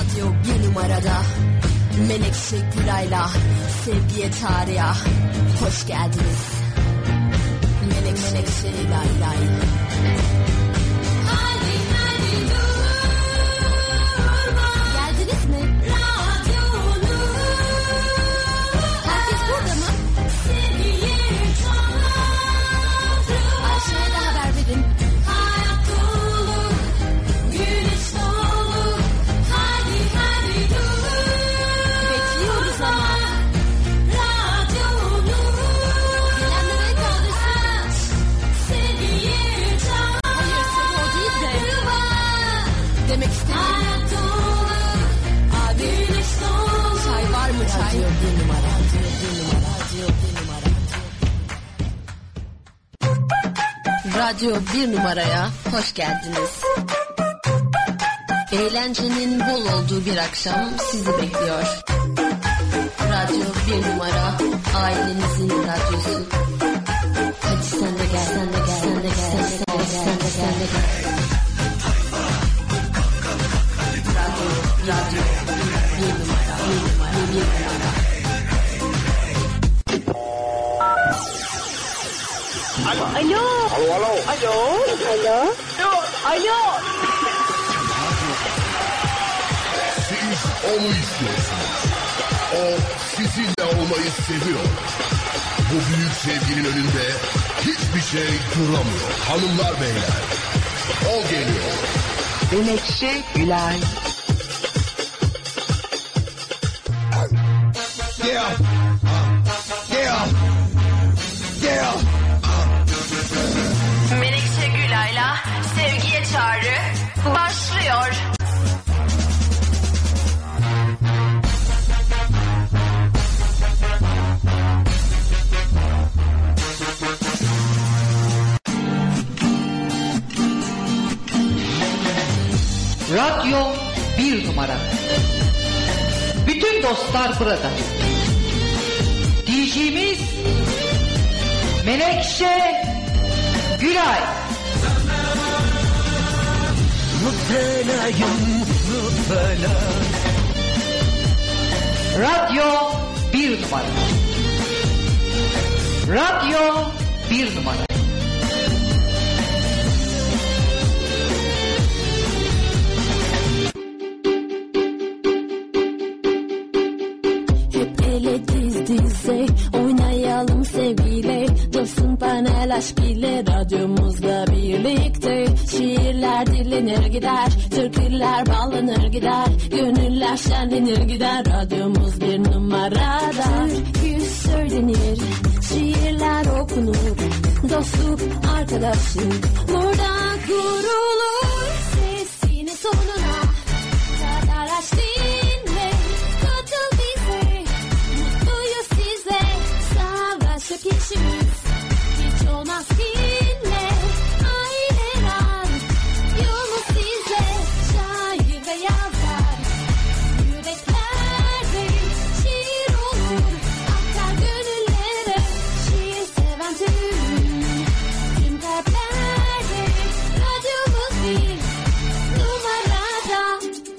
Radyo bir numarada Menekşe Gülay'la Sevgiye Çağrı'ya hoş geldiniz. Menekşe Gülay'la. Geldiniz mi? Herkes burada mı? Ayşe'ye de haber verin. Bekliyoruz ama. Gelenlere kaldırsın. Hayır, seni o değil de. Demek istemiyorum. Abi, çay var mı çay? Radyo bir numara. Radyo bir numaraya hoş geldiniz. Eğlencenin bol olduğu bir akşam sizi bekliyor. Radyo bir numara, ailenizin radyosu. Hadi sen de gel, sen de gel, sen de gel, sen de gel. Radyo bir numara. Alo. Siz onu istiyorsunuz. O sizinle olmayı seviyor. Bu büyük sevginin önünde hiçbir şey duramıyor. Hanımlar beyler, o geliyor. Menekşe Gülay. Yeah. Menekşe Gülay'la Sevgiye Çağrı başlıyor. Radyo bir numara. Bütün dostlar burada. DJ'miz Menekşe Gülay. Radyo bir numara. Radyo bir numara. Hep ele diz dize oynayalım sevgiyle, dursun panel aşk ile radyomuzla birlikte. Şiirler dinlenir gider, türküler bağlanır gider, gönüller şenlenir gider. Radyomuz bir numarada. Türkü söylenir, şiirler okunur, dostluk arkadaşlık burada kurulur. Sesini sonuna kadar aç dinle, katıl bize, mutluyuz sizle. Savaşıp işimiz hiç olmaz kinle. Aile var, yolumuz sizle. Şair ve yazar, yüreklerde şiir olur, akar gönüllere. Şiir seven tüm kalplerde. Radyomuz bir numarada.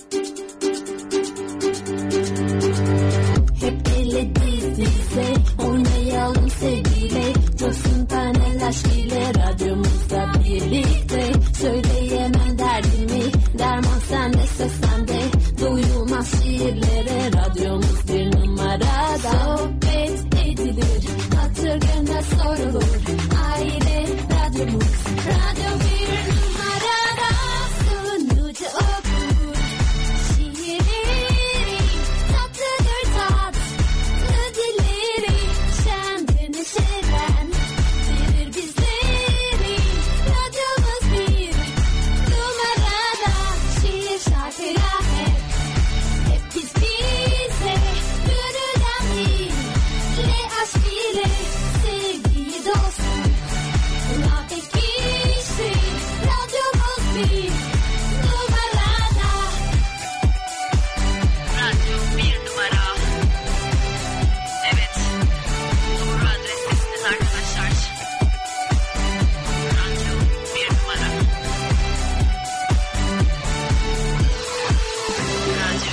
Hep ele diz dize oynayalım sevgiyle, dursun panel aşk ile radyomuzda birlikte. Söyleyemem derdimi, derman sende, söz sende, duyulmaz şiirlere. Radyomuz bir numarada. Sohbet edilir, hatır gönül sorulur, aile radyomuz. Radyo bir numarada. Sunucu okur şiirleri, tatlıdır tatlı dilleri, şendir neşeden verir bizleri. Radyomuz bir numarada. Şiir şarkılar hep biz bir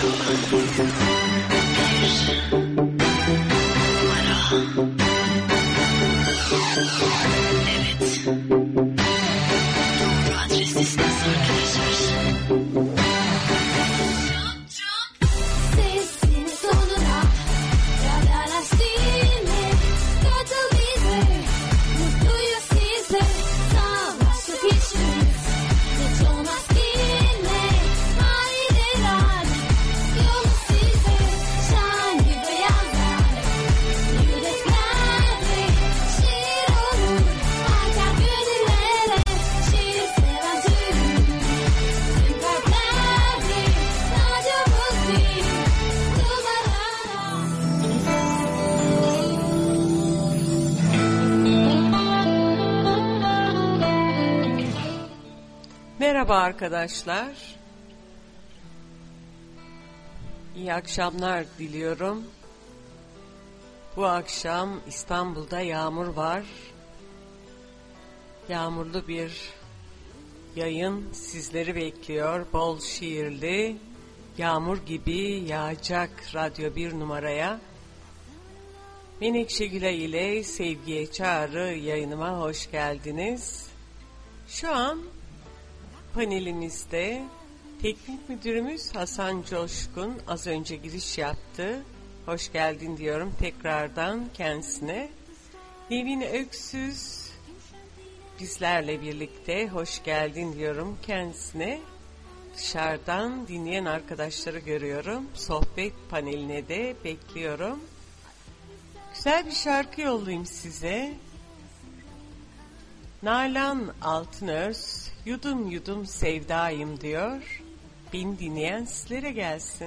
Merhaba arkadaşlar. İyi akşamlar diliyorum. Bu akşam İstanbul'da yağmur var. Yağmurlu bir yayın sizleri bekliyor. Bol şiirli, yağmur gibi yağacak Radyo 1 numaraya. Menekşe Gülay ile Sevgiye Çağrı yayınıma hoş geldiniz. Şu an panelimizde teknik müdürümüz Hasan Coşkun az önce giriş yaptı. Hoş geldin diyorum tekrardan kendisine. Nevin Öksüz bizlerle birlikte hoş geldin diyorum kendisine. Dışarıdan dinleyen arkadaşları görüyorum. Sohbet paneline de bekliyorum. Güzel bir şarkı yollayayım size. Nalan Altınöz, yudum yudum sevdayım diyor. Beni dinleyen sizlere gelsin.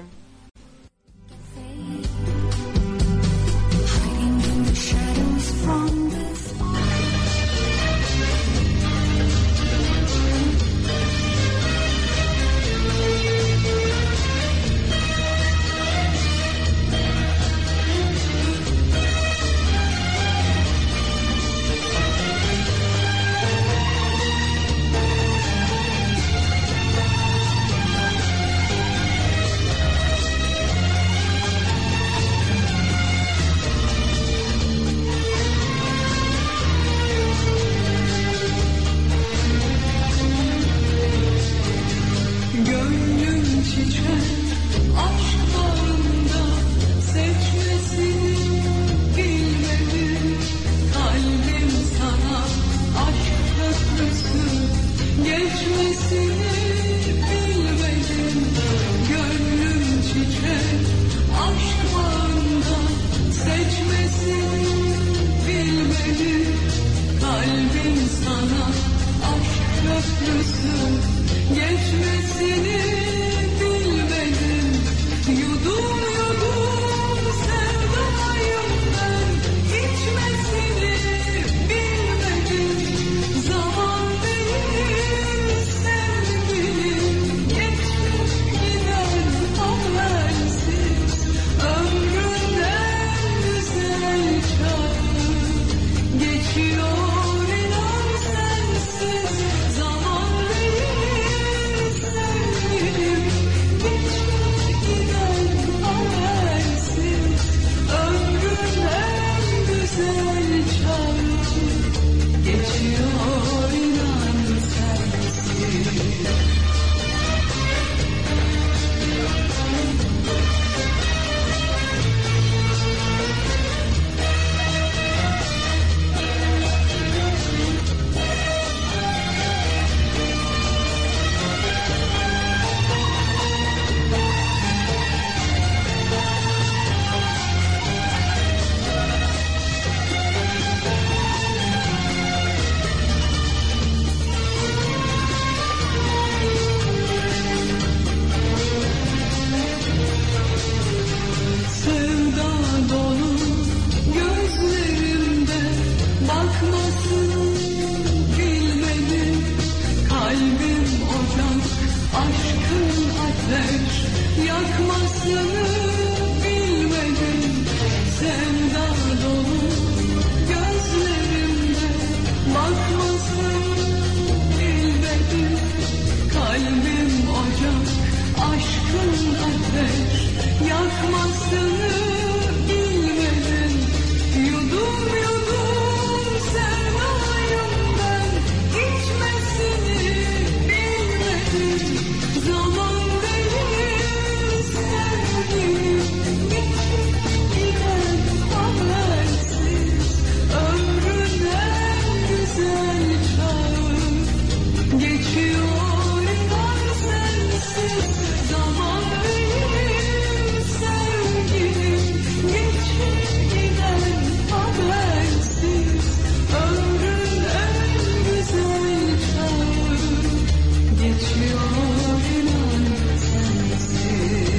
Kalbim ocak, aşkın ateş yakmasını bilmedim. Yudum yudum sevdayımdan içmesini bilmedim. Zaman benim sevgilim geçip giden habersiz. Ömrün en güzel çağı geçiyor inan sensiz. Zaman benim sevgilim geçip giden habersiz. Ömrün en güzel çağı geçiyor inan sensiz.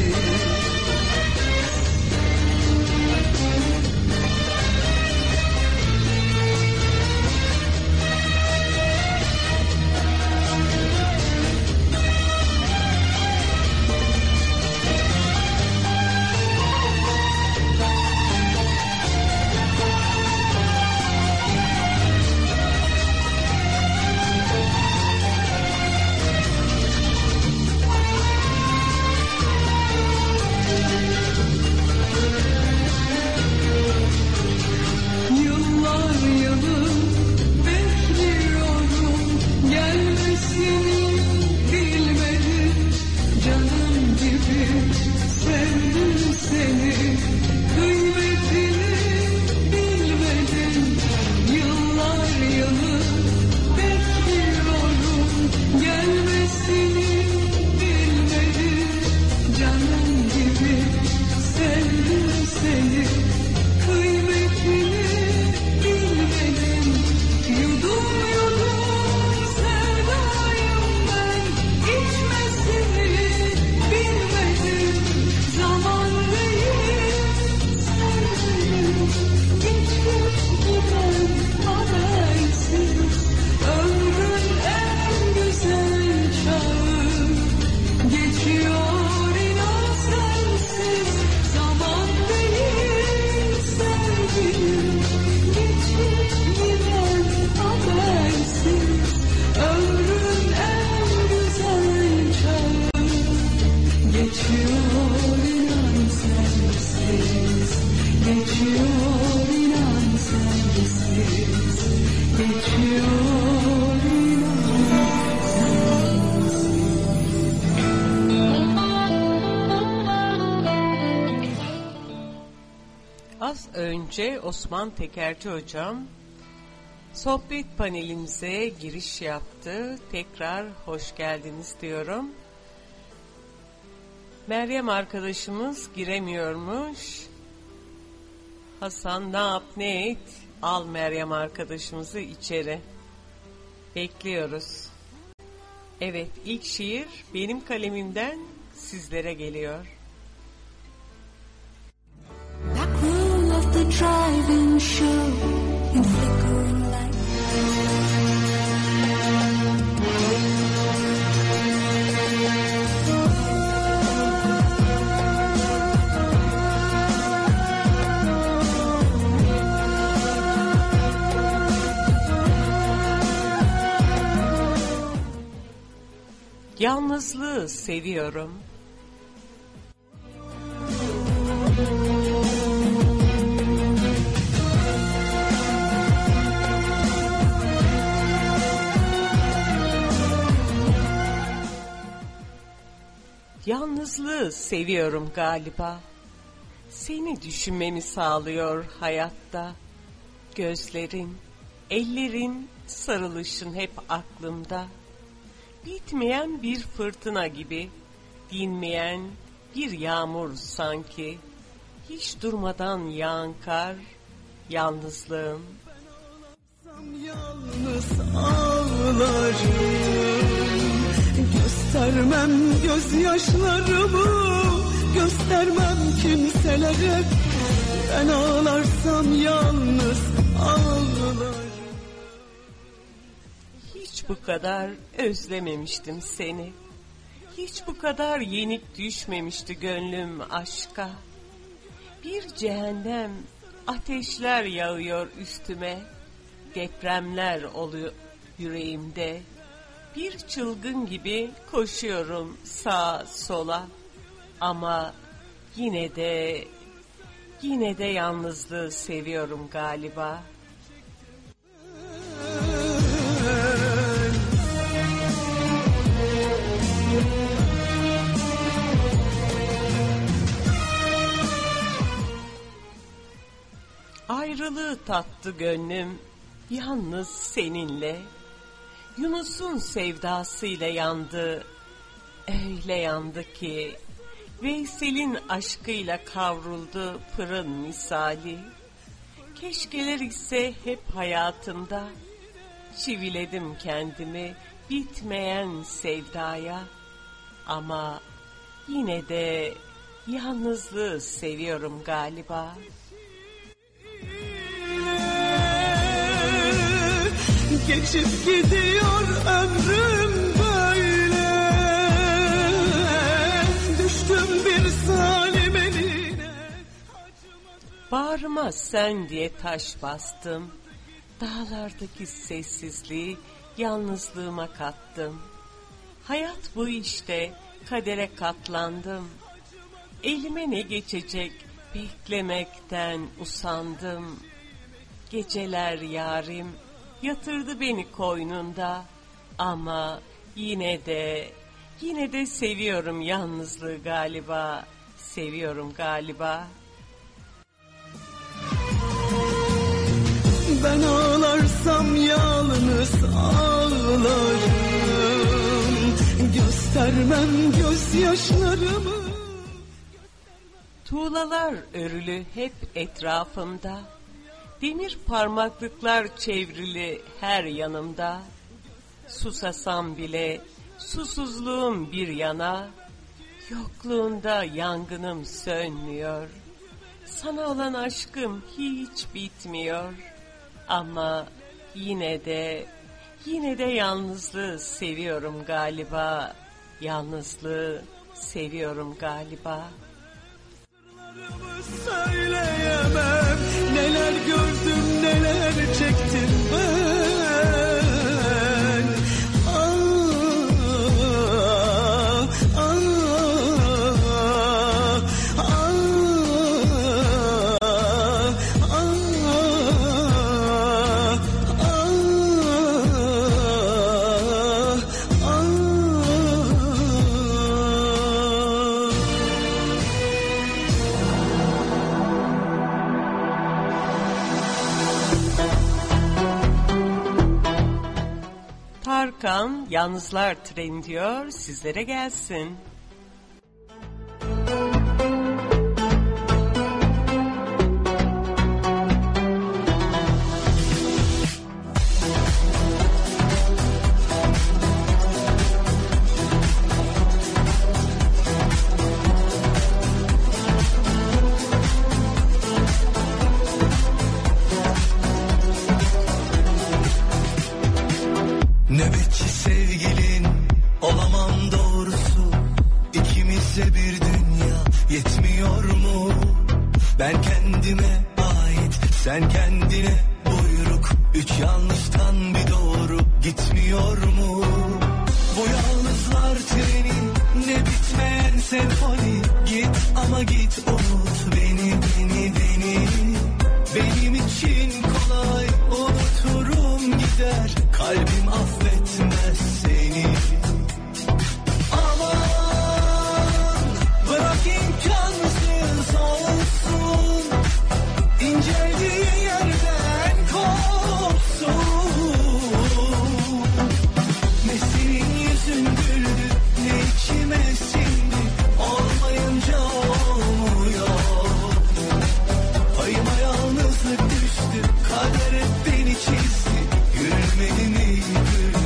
Yıllar yılı bekliyorum, gelmesini bilmedim. Canım gibi sevdim seni, kıymetini bilmedim. Yıllar yılı bekliyorum, gelmesini bilmedim. Canım gibi sevdim seni, kıymetini bilmedim. Yudum yudum sevdayımdan içmesini bilmedim. Zaman değil sevgilim geçip giden habersiz. Ömrün en güzel çağı geçiyor inan sensiz. Zaman değil sevgilim geçip giden habersiz. Ömrün en güzel çağı geçiyor inan sensiz. Geçiyor inan sensiz. Geçiyor inan sensiz. Az önce Osman Tekerci hocam sohbet panelimize giriş yaptı. Tekrar hoş geldiniz diyorum. Meryem arkadaşımız giremiyormuş. Hasan ne yap ne et, al Meryem arkadaşımızı içeri. Bekliyoruz. Evet, ilk şiir benim kalemimden sizlere geliyor. Back room of the drive-in show in flickering light. Yalnızlığı seviyorum. Yalnızlığı seviyorum galiba. Seni düşünmemi sağlıyor hayatta. Gözlerin, ellerin, sarılışın hep aklımda. Bitmeyen bir fırtına gibi, dinmeyen bir yağmur sanki. Hiç durmadan yağan kar, yalnızlığım. Yalnız ağlarım, göstermem gözyaşlarımı, göstermem kimselere. Ben ağlarsam yalnız ağlarım. Hiç bu kadar özlememiştim seni. Hiç bu kadar yenik düşmemişti gönlüm aşka. Bir cehennem, ateşler yağıyor üstüme. Depremler oluyor yüreğimde. Bir çılgın gibi koşuyorum sağa sola. Ama yine de yalnızlığı seviyorum galiba. Ayrılığı tattı gönlüm yalnız seninle. Yunus'un sevdasıyla yandı, öyle yandı ki Veysel'in aşkıyla kavruldu fırın misali. Keşkeler ise hep hayatımda, çiviledim kendimi bitmeyen sevdaya. Ama yine de yalnızlığı seviyorum galiba. Geçip gidiyor ömrüm böyle, düştüm bir zalim eline. Bağrıma sen diye taş bastım, dağlardaki sessizliği yalnızlığıma kattım. Hayat bu işte, kadere katlandım. Elime ne geçecek beklemekten usandım. Geceler yarim yatırdı beni koynunda, ama yine de seviyorum yalnızlığı galiba, seviyorum galiba. Ben ağlarsam yalnız ağlarım, göstermem gözyaşlarımı. Tuğlalar örülü hep etrafımda, demir parmaklıklar çevrili her yanımda. Susasam bile susuzluğum bir yana, yokluğunda yangınım sönmüyor. Sana olan aşkım hiç bitmiyor. Ama yine de yalnızlığı seviyorum galiba. Yalnızlığı seviyorum galiba. Söyleyemem, neler gördüm neler çektim ben. Tarkan Yalnızlar Treni diyor, sizlere gelsin. Nöbetçi sevgilin olamam doğrusu, İkimize bir dünya yetmiyor mu? Ben kendime ait, sen kendine buyruk, üç yanlıştan bir doğru gitmiyor mu? Bu yalnızlar treni ne bitmeyen senfoni, git ama git unut beni. Benim için kolay, unuturum gider, kalbim affetmez seni. Aman bırak imkansız olsun, inceldiği yerden kopsun. Ne senin yüzün güldü, ne içime sindi, olmayınca olmuyor. Payıma yalnızlık düştü, kader hep beni çizdi, yürümedi mi gül?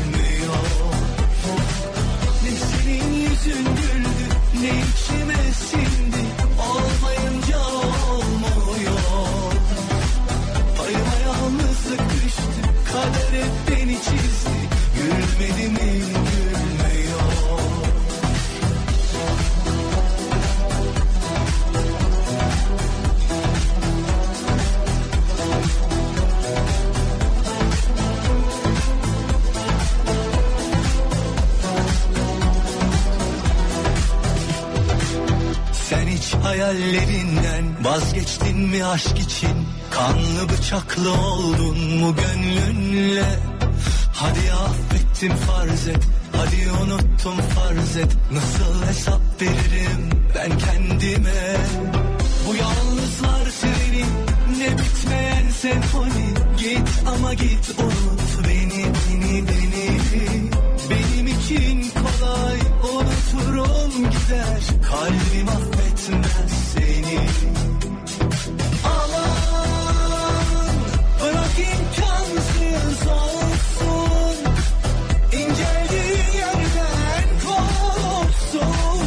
Sen hiç hayallerinden vazgeçtin mi aşk için? Kanlı bıçaklı oldun mu gönlünle? Hadi affettim farz et, hadi unuttum farz et. Nasıl hesap veririm ben kendime? Bu yalnızlar senin ne bitmeyen senfoni. Git ama git unut beni, beni, beni. Benim için kolay unuturum gider. Kalbim affetmez seni. Aman bırak imkansız olsun. İnceldiği yerden kopsun.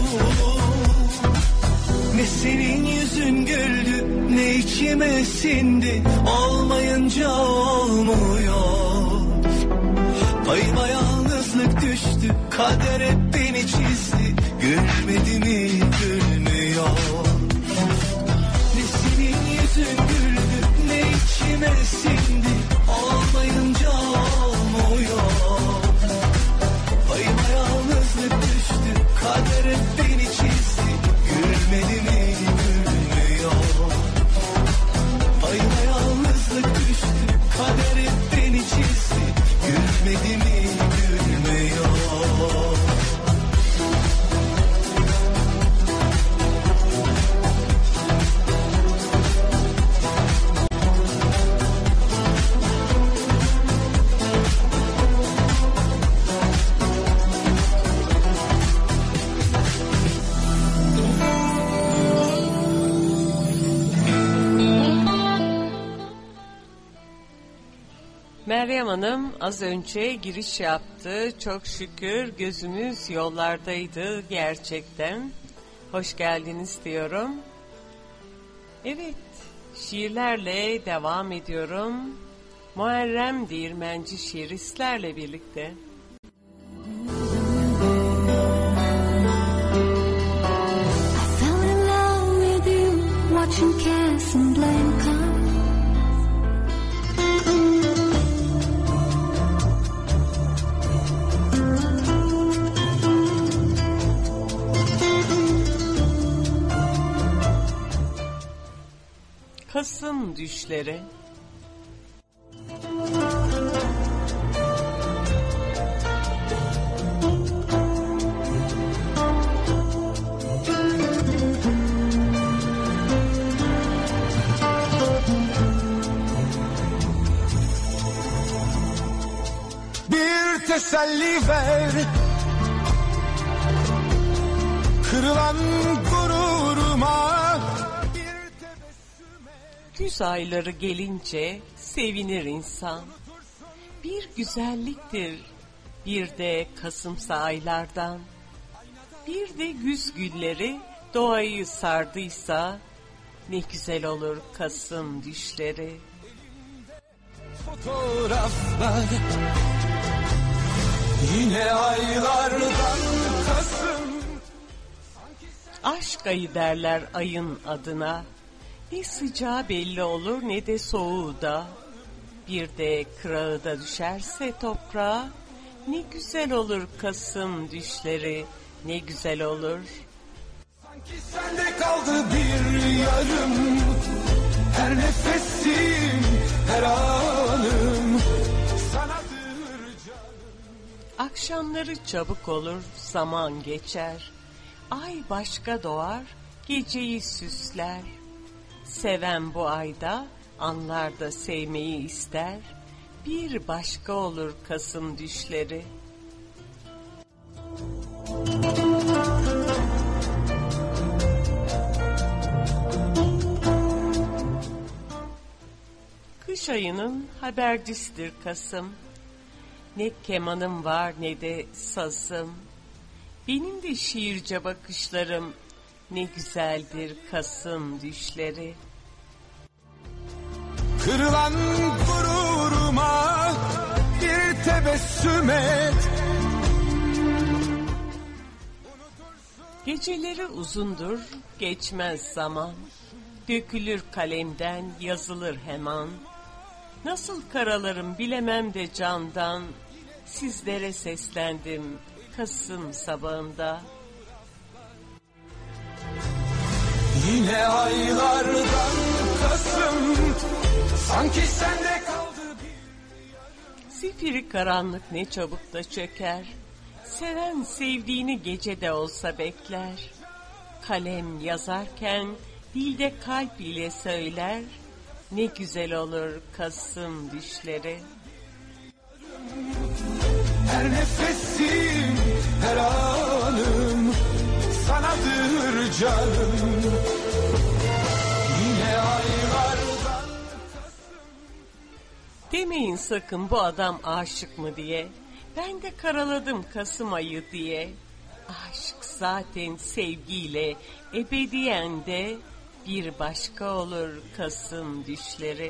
Ne senin yüzün güldü, ne içime sindi. Olmayınca olmuyor. Payıma yalnızlık düştü, kader hep beni çizdi. Gülmedi mi gülmüyor. Ne senin yüzün güldü, ne içime sindi. Olmayınca olmuyor. Payıma yalnızlık düştü, kader hep beni çizdi. Gülmedi mi gülmüyor. Payıma yalnızlık düştü, kader hep beni çizdi. Gülmedi mi gülmüyor. Meryem Hanım az önce giriş yaptı. Çok şükür gözümüz yollardaydı gerçekten. Hoş geldiniz diyorum. Evet, şiirlerle devam ediyorum. Muharrem Değirmenci şiiristlerle birlikte. I fell in love with you watching Casablanca. Kasım düşleri. Bir teselli ver, kırılan gururuma. Güz ayları gelince sevinir insan. Bir güzelliktir bir de Kasımsa aylardan. Bir de güz gülleri doğayı sardıysa ne güzel olur Kasım düşleri. Fotoğraflar yine aylardan Kasım. Aşk ayı derler ayın adına. Ne sıcağı belli olur ne de soğuğu da. Bir de kırağı da düşerse toprağa. Ne güzel olur Kasım düşleri, ne güzel olur. Sanki sende kaldı bir yarım. Her nefesim, her anım sanadır canım. Akşamları çabuk olur, zaman geçer. Ay başka doğar, geceyi süsler. Seven bu ayda anlar da sevmeyi ister. Bir başka olur Kasım düşleri. Kış ayının habercisidir Kasım. Ne kemanım var ne de sazım. Benim de şiirce bakışlarım ne güzeldir Kasım düşleri. Kırılan gururuma bir tebessüm et. Geceleri uzundur, geçmez zaman. Dökülür kalemden, yazılır hemen. Nasıl karalarım bilemem de candan. Sizlere seslendim Kasım sabahında. Yine aylardan Kasım, sanki sende kaldı bir... Zifiri karanlık ne çabuk da çöker, seven sevdiğini gecede olsa bekler. Kalem yazarken dilde kalp ile söyler, ne güzel olur Kasım düşleri. Her nefesim, her anım sanadır canım. Yine aylardan... Demeyin sakın bu adam aşık mı diye, ben de karaladım Kasım ayı diye. Aşk zaten sevgiyle ebediyen de bir başka olur Kasım düşleri.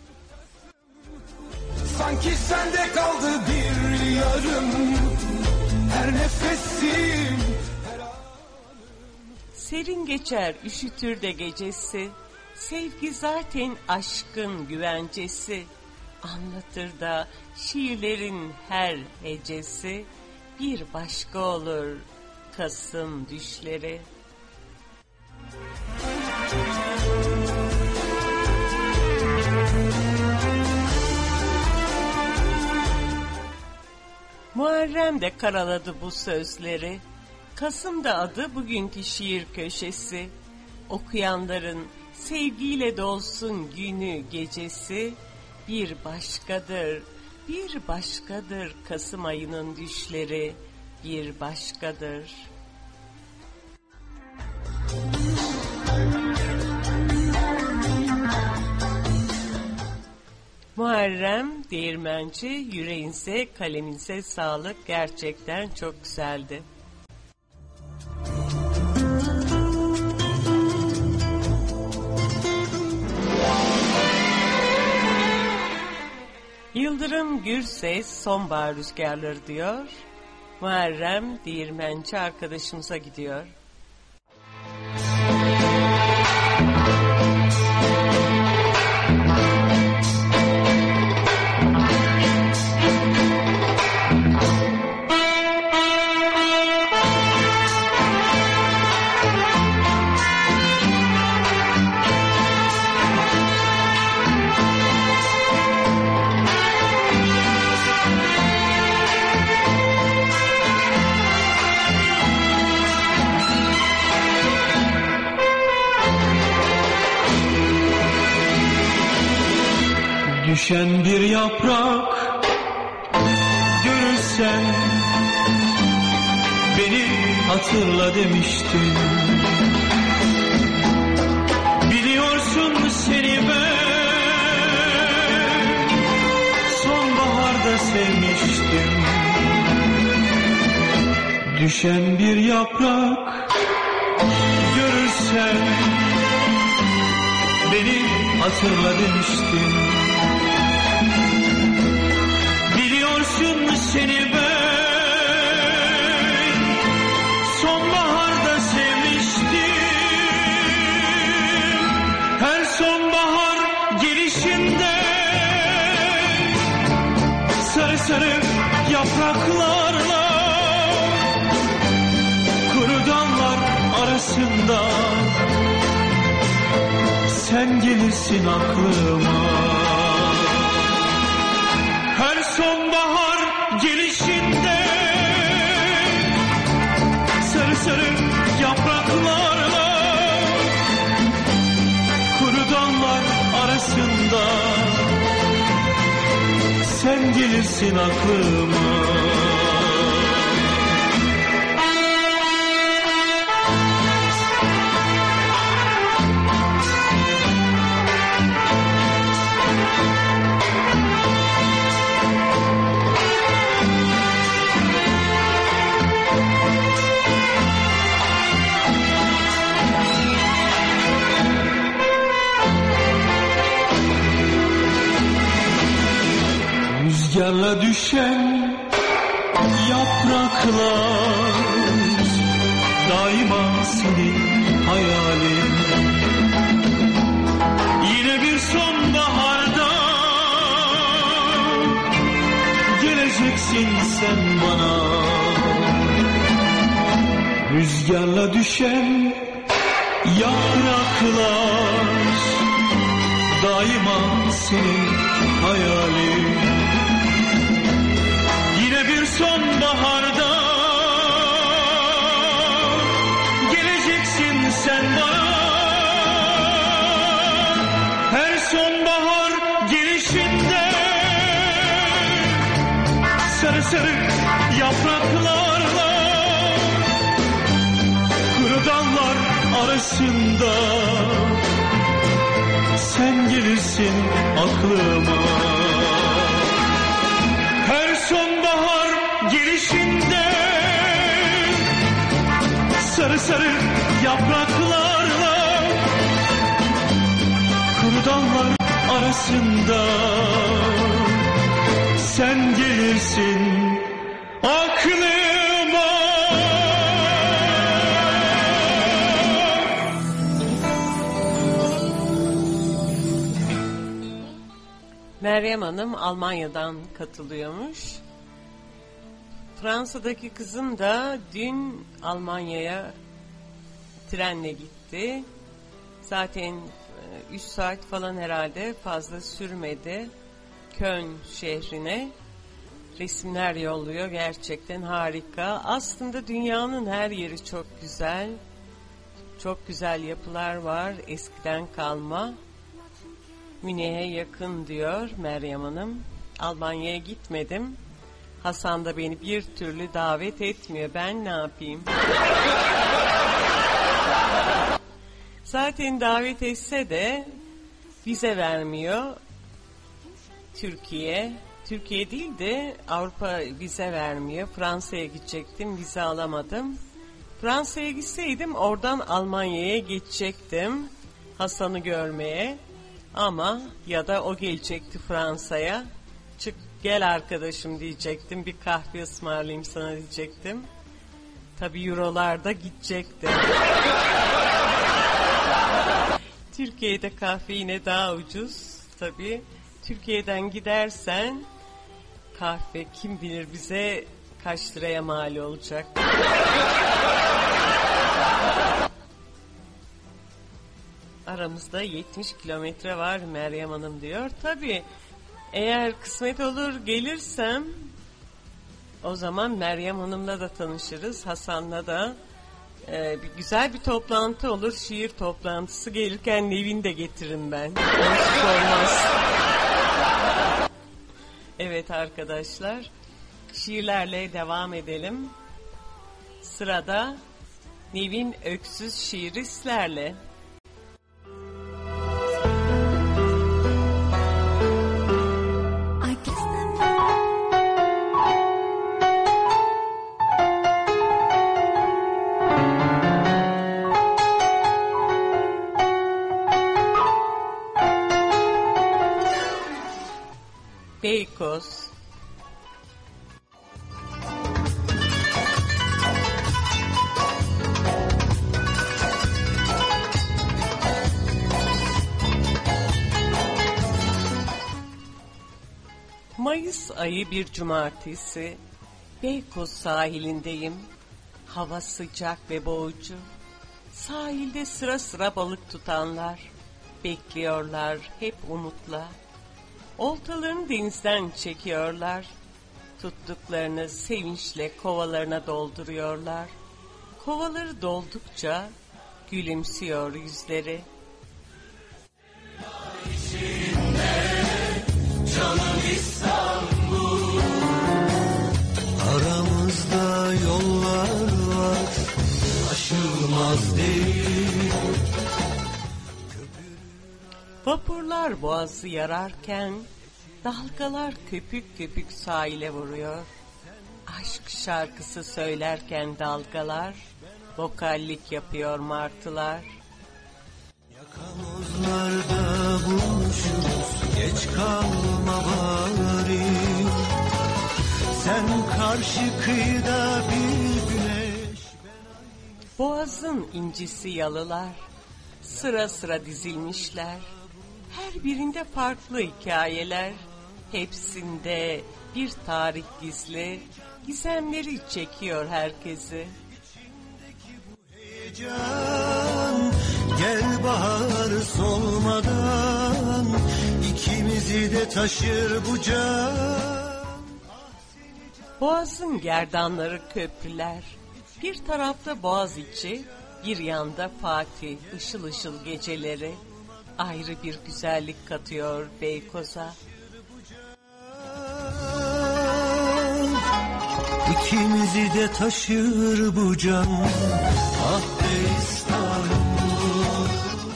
Sanki sende kaldı bir yarım, her nefesim, her anım. Serin geçer üşütür de gecesi, sevgi zaten aşkın güvencesi. Anlatır da şiirlerin her hecesi, bir başka olur Kasım düşleri. Muharrem de karaladı bu sözleri. Kasım da adı bugünkü şiir köşesi. Okuyanların sevgiyle dolsun günü gecesi. Bir başkadır, bir başkadır Kasım ayının düşleri, bir başkadır. Muharrem Değirmenci, yüreğinize, kaleminize sağlık, gerçekten çok güzeldi. Yıldırım Gürses sonbahar rüzgarları diyor. Muharrem Değirmenci arkadaşımıza gidiyor. Düşen bir yaprak görürsen beni hatırla demiştim. Biliyorsun seni ben sonbaharda sevmiştim. Düşen bir yaprak görürsen beni hatırla demiştim. Biliyorsun seni ben sonbaharda sevmiştim. Her sonbahar gelişinde sarı sarı yapraklarla kuru dallar arasında sen gelirsin aklıma. Her sonbahar gelişinde sarı sarı yapraklarla kuru dallar arasında sen gelirsin aklıma. Rüzgarla düşen yapraklar daima senin hayalin. Yine bir sonbaharda geleceksin sen bana. Rüzgarla düşen Yapraklar daima senin hayalin. Yine bir sonbaharda geleceksin sen bana. Her sonbahar gelişinde sarı sarı yapraklarla kuru dallar arasında sen gelirsin aklıma. Her sonbahar gelişinde sarı sarı yapraklarla kuru dallar arasında sen gelirsin aklıma. Meryem Hanım Almanya'dan katılıyormuş. Fransa'daki kızım da dün Almanya'ya trenle gitti. Zaten 3 saat falan herhalde, fazla sürmedi. Köln şehrine resimler yolluyor, gerçekten harika. Aslında dünyanın her yeri çok güzel. Çok güzel yapılar var, eskiden kalma. Münih'e yakın diyor Meryem Hanım. Almanya'ya gitmedim. Hasan da beni bir türlü davet etmiyor. Ben ne yapayım? Zaten davet etse de vize vermiyor Türkiye. Türkiye değil de Avrupa vize vermiyor. Fransa'ya gidecektim, vize alamadım. Fransa'ya gitseydim oradan Almanya'ya geçecektim Hasan'ı görmeye. Ama ya da o gelecekti Fransa'ya. Çık gel arkadaşım diyecektim. Bir kahve ısmarlayayım sana diyecektim. Tabii eurolarda gidecekti. Türkiye'de kahve yine daha ucuz. Tabii Türkiye'den gidersen kahve kim bilir bize kaç liraya mal olacak. Aramızda 70 kilometre var Meryem Hanım diyor. Tabii eğer kısmet olur gelirsem o zaman Meryem Hanım'la da tanışırız. Hasan'la da güzel bir toplantı olur. Şiir toplantısı, gelirken Nevin de getiririm ben. Onsuz olmaz. Evet arkadaşlar, şiirlerle devam edelim. Sırada Nevin Öksüz şiiri sizlerle. Beykoz. Mayıs ayı bir cumartesi. Beykoz sahilindeyim. Hava sıcak ve boğucu. Sahilde sıra sıra balık tutanlar. Bekliyorlar hep umutla. Oltalarını denizden çekiyorlar. Tuttuklarını sevinçle kovalarına dolduruyorlar. Kovaları doldukça gülümsüyor yüzleri. Canım İstanbul, aramızda yollar var, aşılmaz değil. Vapurlar boğazı yararken dalgalar köpük köpük sahile vuruyor. Aşk şarkısı söylerken dalgalar vokallik yapıyor martılar. Yakamozlarda buluşuruz, geç kalma bari. Sen karşı kıyıda bir güneş. Boğazın incisi yalılar sıra sıra dizilmişler. Her birinde farklı hikayeler, hepsinde bir tarih gizli, gizemleri çekiyor herkesi. Heyecan bahar solmadan ikimizi de taşır bu can. Boğazın gerdanları köprüler. Bir tarafta Boğaziçi, bir yanda Fatih, ışıl ışıl geceleri. Ayrı bir güzellik katıyor Beykoz'a. İkimizi de taşır bu can. Ah be İstanbul.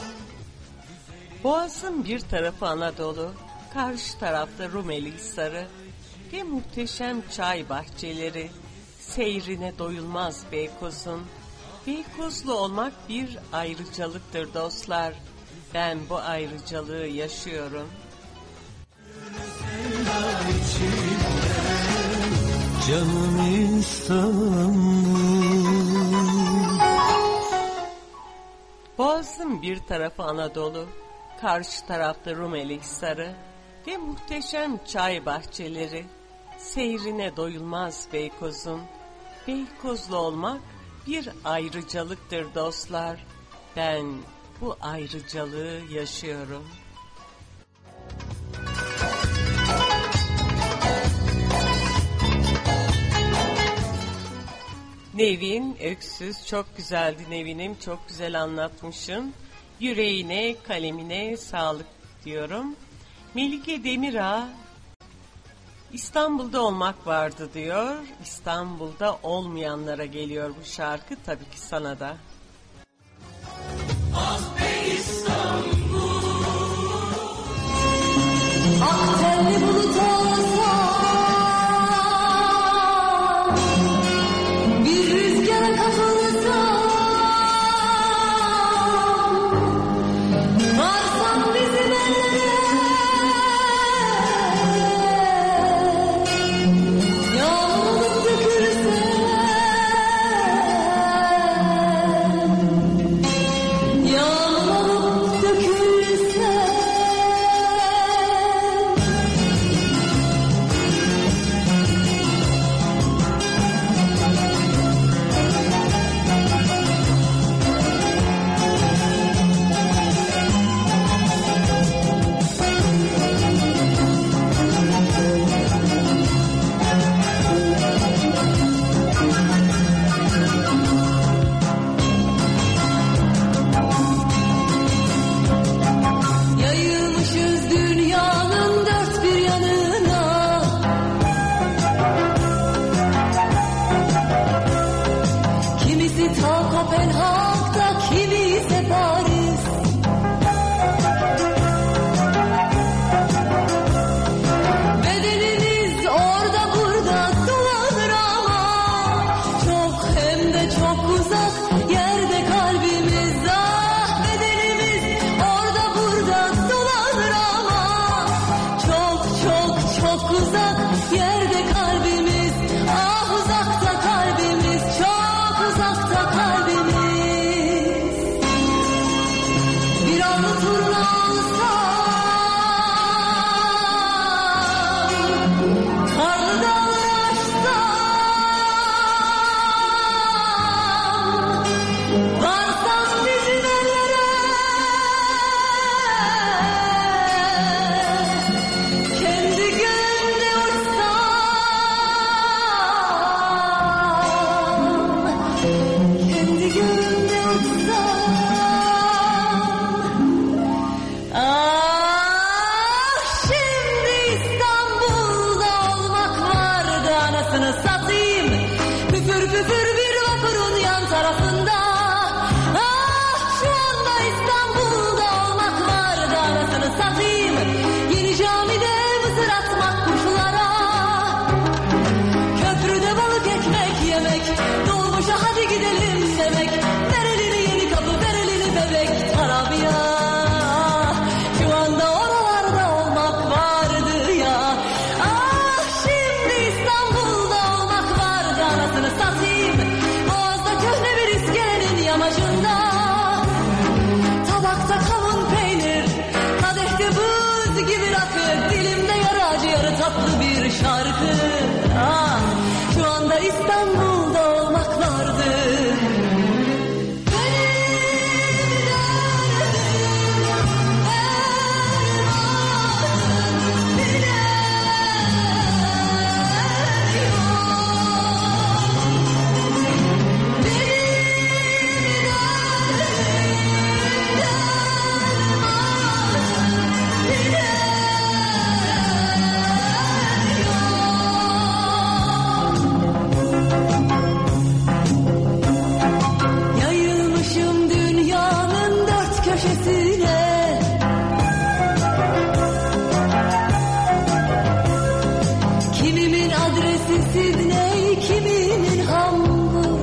Boğazın bir tarafı Anadolu, karşı tarafta Rumeli Hisarı ve muhteşem çay bahçeleri. Seyrine doyulmaz Beykoz'un. Beykozlu olmak bir ayrıcalıktır dostlar. Ben bu ayrıcalığı yaşıyorum. Canım İstanbul. Boğazın bir tarafı Anadolu, karşı tarafta Rumeli Hisarı ve muhteşem çay bahçeleri. Seyrine doyulmaz Beykoz'un. Beykozlu olmak bir ayrıcalıktır dostlar. Ben bu ayrıcalığı yaşıyorum. Nevin Öksüz, çok güzeldi Nevin'im, çok güzel anlatmışsın. Yüreğine, kalemine sağlık diyorum. Melike Demirağ, İstanbul'da olmak vardı diyor. İstanbul'da olmayanlara geliyor bu şarkı, tabii ki sana da. Ah be İstanbul, ak telli bulut olsa, bir rüzgara kapılsam, varsam bizim ellere, yağmur dökülse, yağmur dökülse, yayılmışız dünyanın dört bir yanına. Kimisi ta Kopenhag'da, kimisi Paris. Bedenimiz orada burada dolanır ama çok hem de çok uzak yerde kalbimiz. Ah bedenimiz orada burada dolanır ama çok çok çok uzak yerde kalbimiz. Ah uzakta kalbimiz, çok uzakta kalbimiz. Bir anlı turna alsam, karlı dağları aşsam, varsam bizim ellere, kendi gönlümde uçsam, kendi gönlümde uçsam. Ah adresine. Kimimin adresi Sidney, kiminin Hamburg.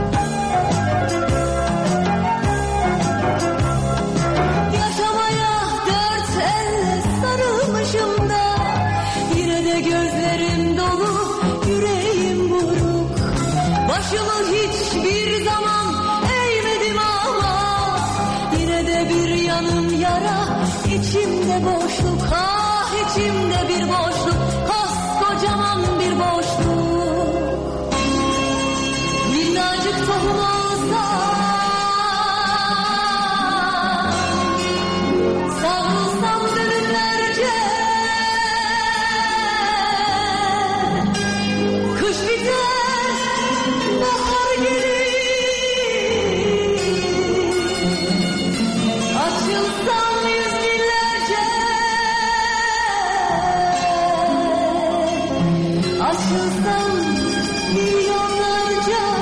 Yaşamaya dört elle sarılmışım da yine de gözlerim dolu, yüreğim buruk. Başımı hiçbir zaman eğmedim ama yine de bir yanım yara, içimde boşluk, ah içimde bir boşluk, koskocaman bir boşluk. Minnacık tohum olsa savrulsam dönümlerce, kış biter, bahar gelir, açılsam yüz binlerce, açılsam milyonlarca.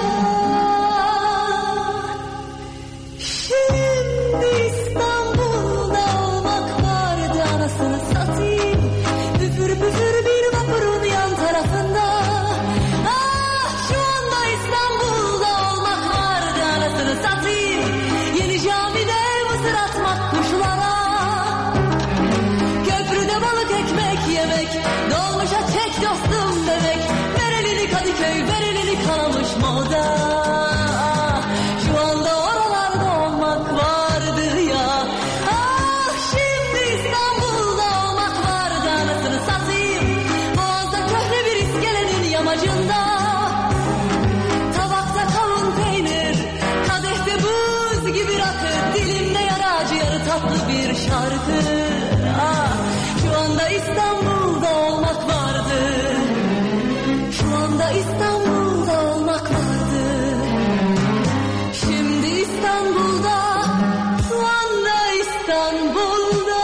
Şimdi İstanbul'da olmak vardı, anasını satayım. Püfür püfür bir vapurun yan tarafında. Ah, şu anda İstanbul'da olmak vardı, anasını satayım. Yeni camide mısır atmak kuşlara. Köprüde balık ekmek yemek, dolmuşa çek dostum demek. Ver elini Kadıköy, ver elini kalmış moda. Şu anda oralarda olmak vardı ya. Ah, şimdi İstanbul'da olmak vardı, anasını satayım. Boğaz'da köhne bir iskelenin yamacında. Tabakta kavun peynir, kadehte buz gibi rakı. Dilimde yara acı, yarı tatlı bir şarkı. Ah, şu anda İstanbul'da olmak vardı. Şu anda İstanbul'da olmak vardı. Şimdi İstanbul'da, şu anda İstanbul'da.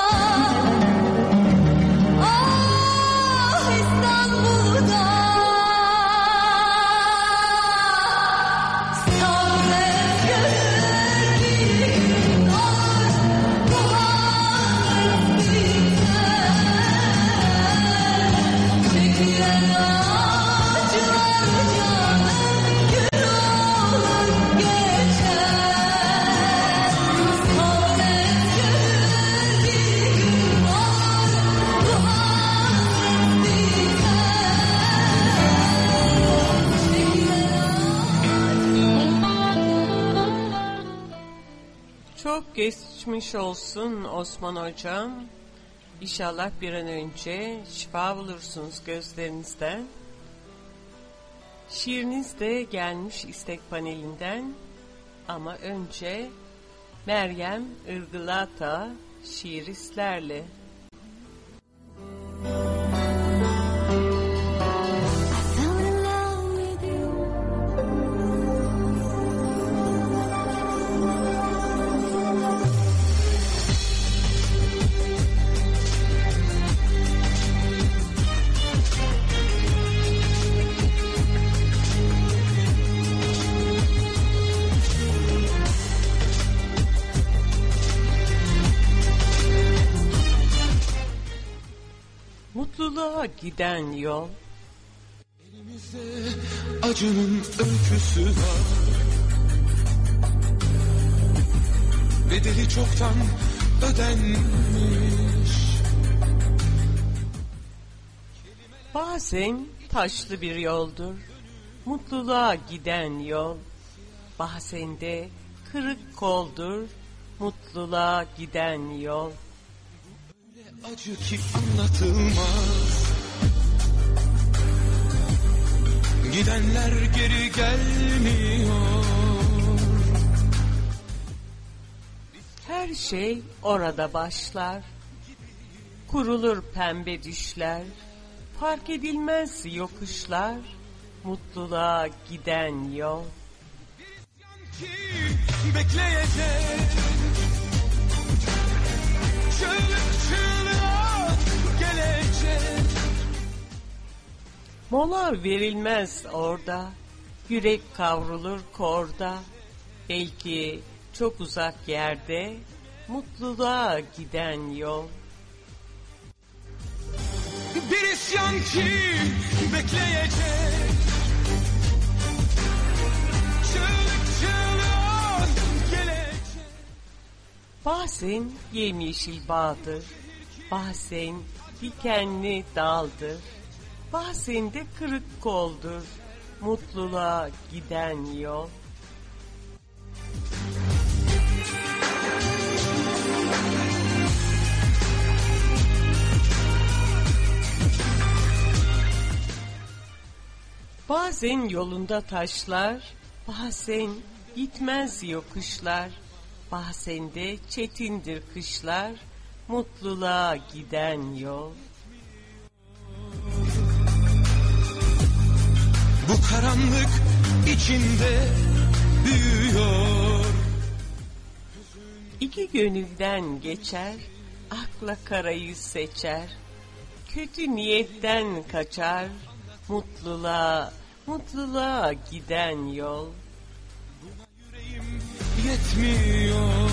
Ah, İstanbul'da. Sabret gönül, bir gün olur bu hasret biter. Çekilen acılar canım gün olur geçer. Sabret gönül, bir gün olur bu hasret biter. Çok geçmiş olsun Osman Hocam. İnşallah bir an önce şifa bulursunuz gözlerinizden. Şiiriniz de gelmiş istek panelinden. Ama önce Meryem Irgılata şiiristlerle. Fell in love with you. Mutluluğa giden yol. Acının öyküsü var. Bedeli çoktan ödenmiş. Bazen taşlı bir yoldur mutluluğa giden yol. Bazen de kırık koldur mutluluğa giden yol. Acı ki anlatılmaz. Gidenler geri gelmiyor. Her şey orada başlar. Kurulur pembe düşler. Fark edilmez yokuşlar. Mutluluğa giden yol. Ki bekleyecek. Çığlık çığlığa gelecek. Mola verilmez orada. Yürek kavrulur korda. Belki çok uzak yerde mutluluğa giden yol. Bir isyan ki bekleyecek, çığlık çığlığa gelecek. Bazen yemyeşil bağdır, bazen dikenli daldır, bazen de kırık koldur, mutluluğa giden yol. Bazen yolunda taşlar, bazen gitmez yokuşlar, bazen de çetindir kışlar, mutluluğa giden yol. Bu karanlık içinde büyüyor. İki gönülden geçer, akla karayı seçer, kötü niyetten kaçar, mutluluğa giden yol. Yüreğim yetmiyor.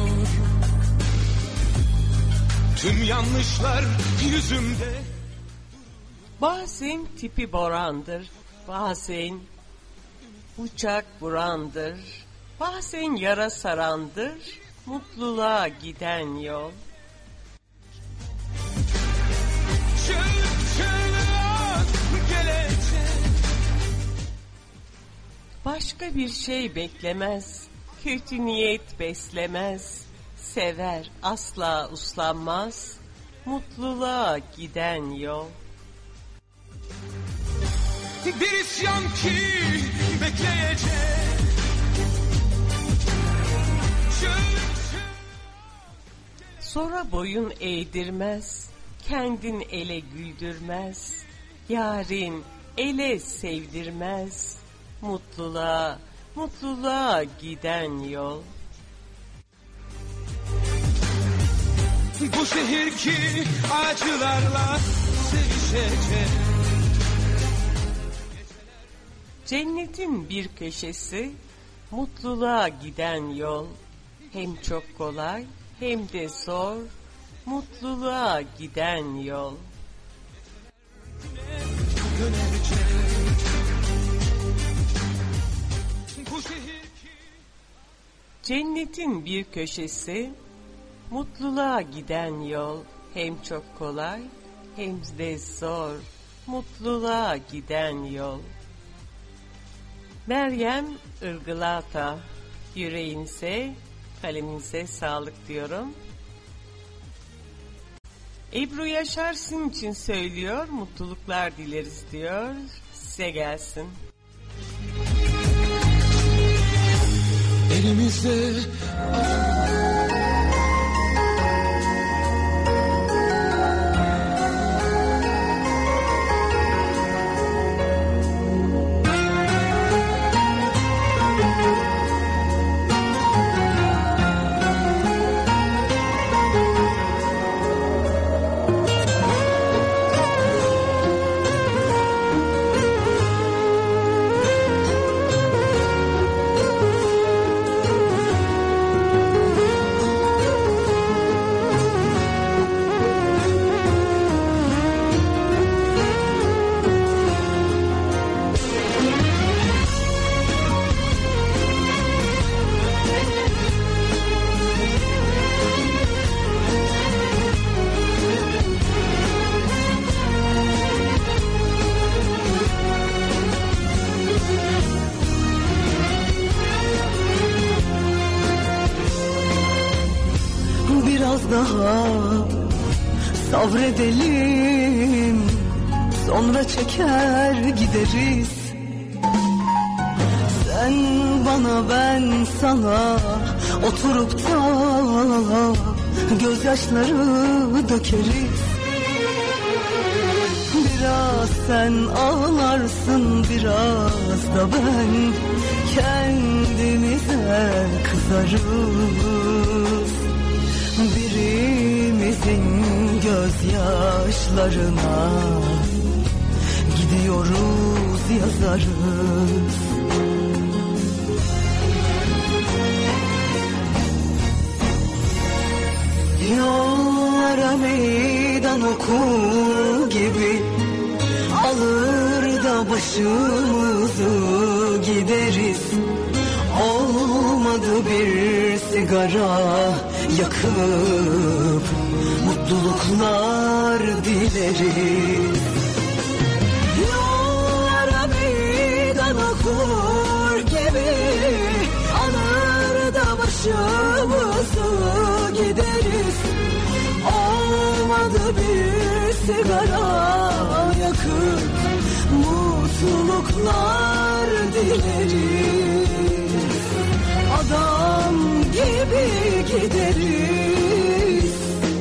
Tüm yanlışlar yüzümde. Bazen tipi borandır, bazen bıçak vurandır, bazen yara sarandır, mutluluğa giden yol. Çığlık çığlığa gelecek. Başka bir şey beklemez, kötü niyet beslemez, sever asla uslanmaz, mutluluğa giden yol. Bir isyan ki bekleyecek. Sonra boyun eğdirmez, kendin ele güldürmez, yarın ele sevdirmez, mutluluğa giden yol. Bu şehir ki acılarla sevişecek. Cennetin bir köşesi, mutluluğa giden yol. Hem çok kolay hem de zor, mutluluğa giden yol. Cennetin bir köşesi, mutluluğa giden yol. Hem çok kolay hem de zor, mutluluğa giden yol. Meryem Irgılata, yüreğinize, kaleminize sağlık diyorum. Ebru Yaşar sizin için söylüyor, mutluluklar dileriz diyor, size gelsin. Elimizde biraz daha sabredelim, sonra çeker gideriz. Sen bana ben sana, oturup da gözyaşları dökeriz. Biraz sen ağlarsın, biraz da ben, kendimize kızarız. Birimizin gözyaşlarına gidiyoruz, yazarız. Yollara meydan okur gibi alır da başımızı gideriz. Olmadı bir sigara yakıp mutluluklar dileriz. Yollara meydan okur gibi alır da başımızı gideriz. Olmadı bir sigara yakıp mutluluklar dileriz. Adam gibi gideriz.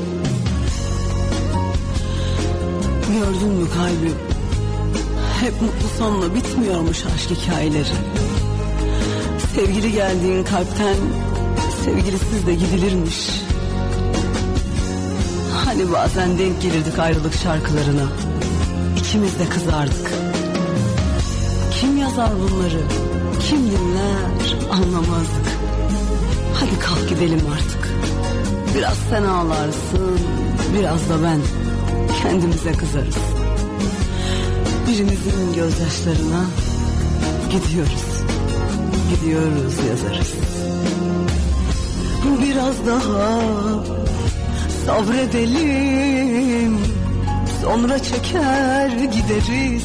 Gördün mü kalbim? Hep mutlu sonla bitmiyormuş aşk hikayeleri. Sevgili geldiğin kalpten sevgilisiz de gidilirmiş. Hani bazen denk gelirdik ayrılık şarkılarına. İkimiz de kızardık. Kim yazar bunları? Kim dinler? Anlamazdık. Hadi kalk gidelim artık. Biraz sen ağlarsın, biraz da ben. Kendimize kızarız. Birimizin gözyaşlarına gidiyoruz yazarız. Biraz daha sabredelim, sonra çeker gideriz.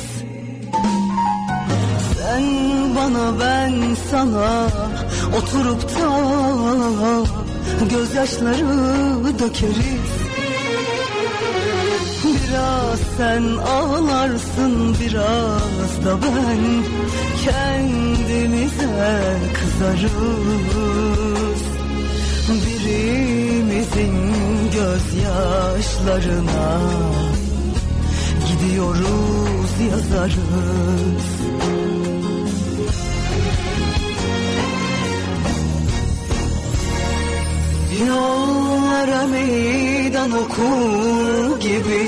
Sen bana ben sana oturup da gözyaşları dökeriz. Biraz sen ağlarsın, biraz da ben. Kendimize kızarız. Birimizin gözyaşlarına gidiyoruz yazarız. Yollara meydan okur gibi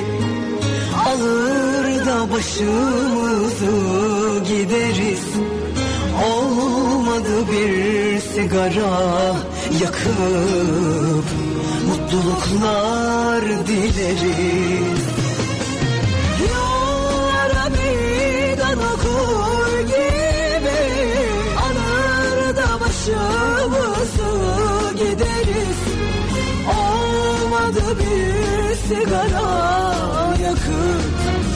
alır da başımızı gideriz. Olmadı bir sigara yakıp mutluluklar dileriz. Yollara meydan okur gibi alır da başımızı gideriz. Olmadı bir sigara yakıp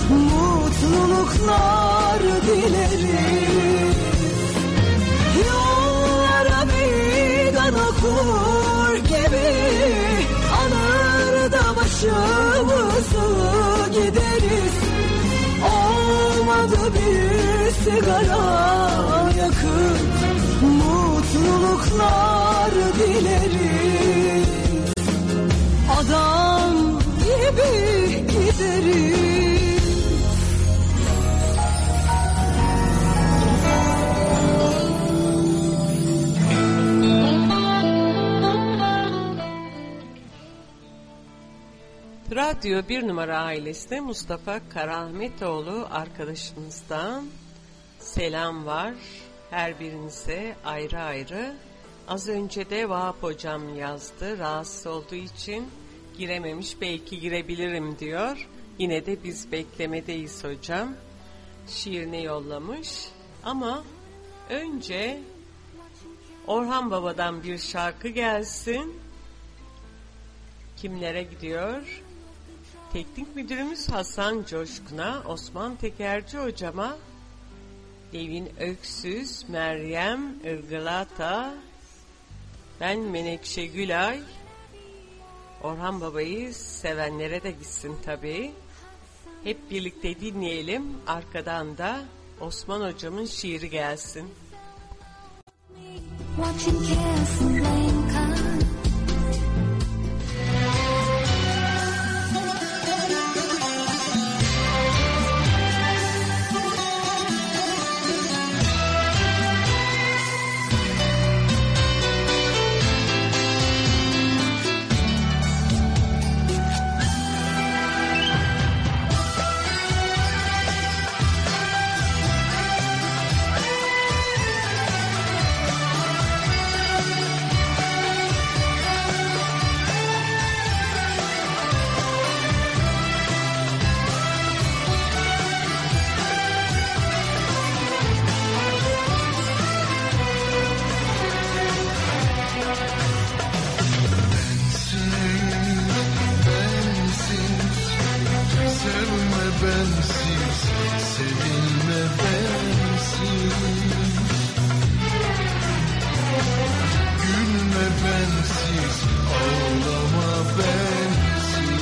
mutluluklar dileriz. Yollara meydan okur gibi alır da başımızı gideriz. Olmadı bir sigara yakıp mutluluklar dileriz. Adam gibi gideriz. Radyo 1 numara ailesine Mustafa Karahmetoğlu arkadaşımızdan selam var. Her birinize ayrı ayrı. Az önce de Vahap hocam yazdı. Rahatsız olduğu için girememiş. Belki girebilirim diyor. Yine de biz beklemedeyiz hocam. Şiirini yollamış. Ama önce Orhan Baba'dan bir şarkı gelsin. Kimlere gidiyor? Teknik müdürümüz Hasan Coşkun'a, Osman Tekerci hocama, Devin Öksüz, Meryem Irgılata, ben Menekşe Gülay. Orhan Baba'yı sevenlere de gitsin tabii. Hep birlikte dinleyelim. Arkadan da Osman hocamın şiiri gelsin. sensiz, sevilme bensiz. Gülme bensiz, ağlama bensiz.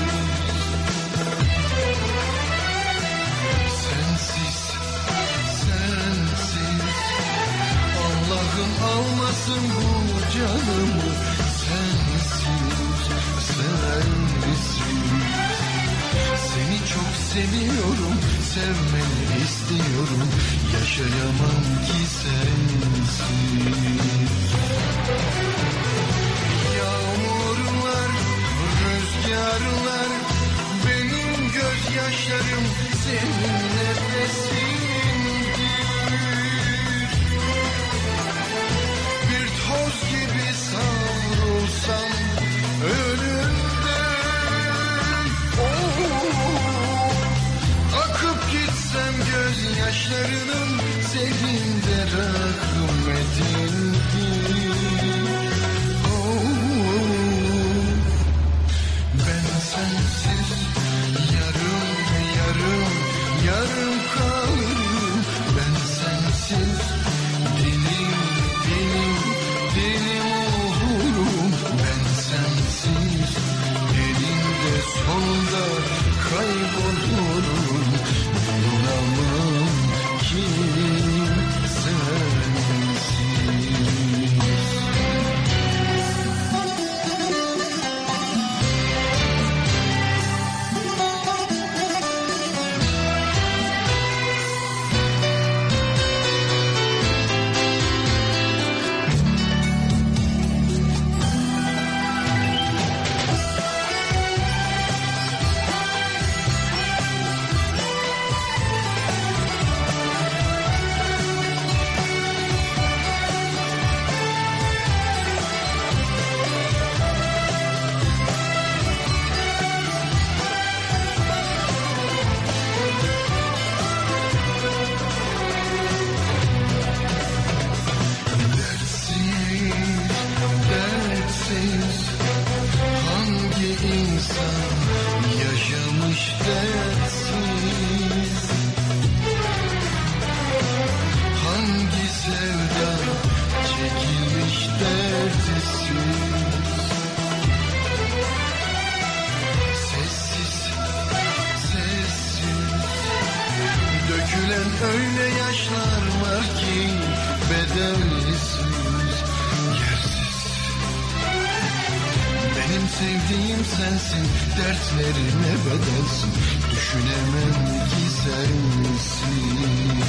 Sensiz, sensiz, Allah'ım almasın bu canımı. Sensiz, sensiz. Seni çok seviyorum, sevmeni istiyorum. Yaşayamam ki sensiz. Yağmurlar, rüzgarlar, benim gözyaşlarım senin nefesindir. Bir toz gibi savrulsam ölümden, akıp gitsem gözyaşlarının senin de rahmetindir. Ben sensiz yarım yarım yarım kalırım. Ben sensiz dilim dilim dilim olurum. Ben sensiz elinde sonunda kaybolurum. Bulunamam ki sensiz. Dertsiz hangi insan yaşamış dertsiz? Hangi sevda çekilmiş dertsiz? Sessiz, sessiz dökülen öyle yaşlar var ki bedelsiz. Benim sevdiğim sensin, dertlerime bedelsin. Düşünemem ki sensin.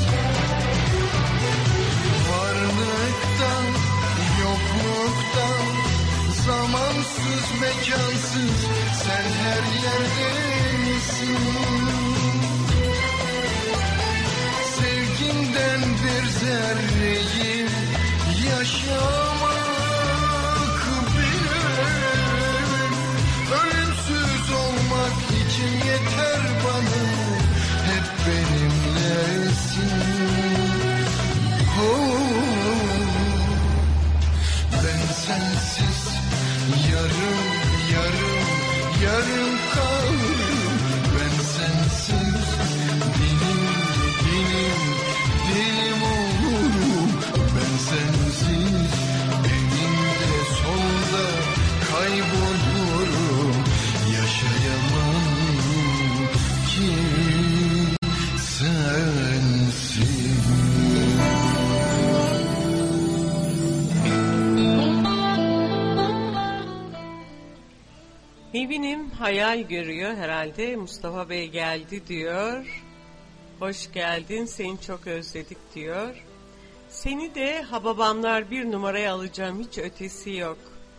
Varlıktan, yokluktan, zamansız, mekansız, sen her yerdesin. Sevgimden bir zerreyi yaşamak ölümsüz olmak için yeter bana, hep benimlesin. Ben sensiz yarım yarım yarım kalırım. Ben sensiz dilim dilim dilim olurum. Ben sensiz eninde sonunda kaybolurum. Yaşayamam ki sensiz. Nevinim hayal görüyor herhalde. Mustafa Bey geldi diyor. Hoş geldin, seni çok özledik diyor. Seni de Hababamlar 1 numaraya alacağım, hiç ötesi yok.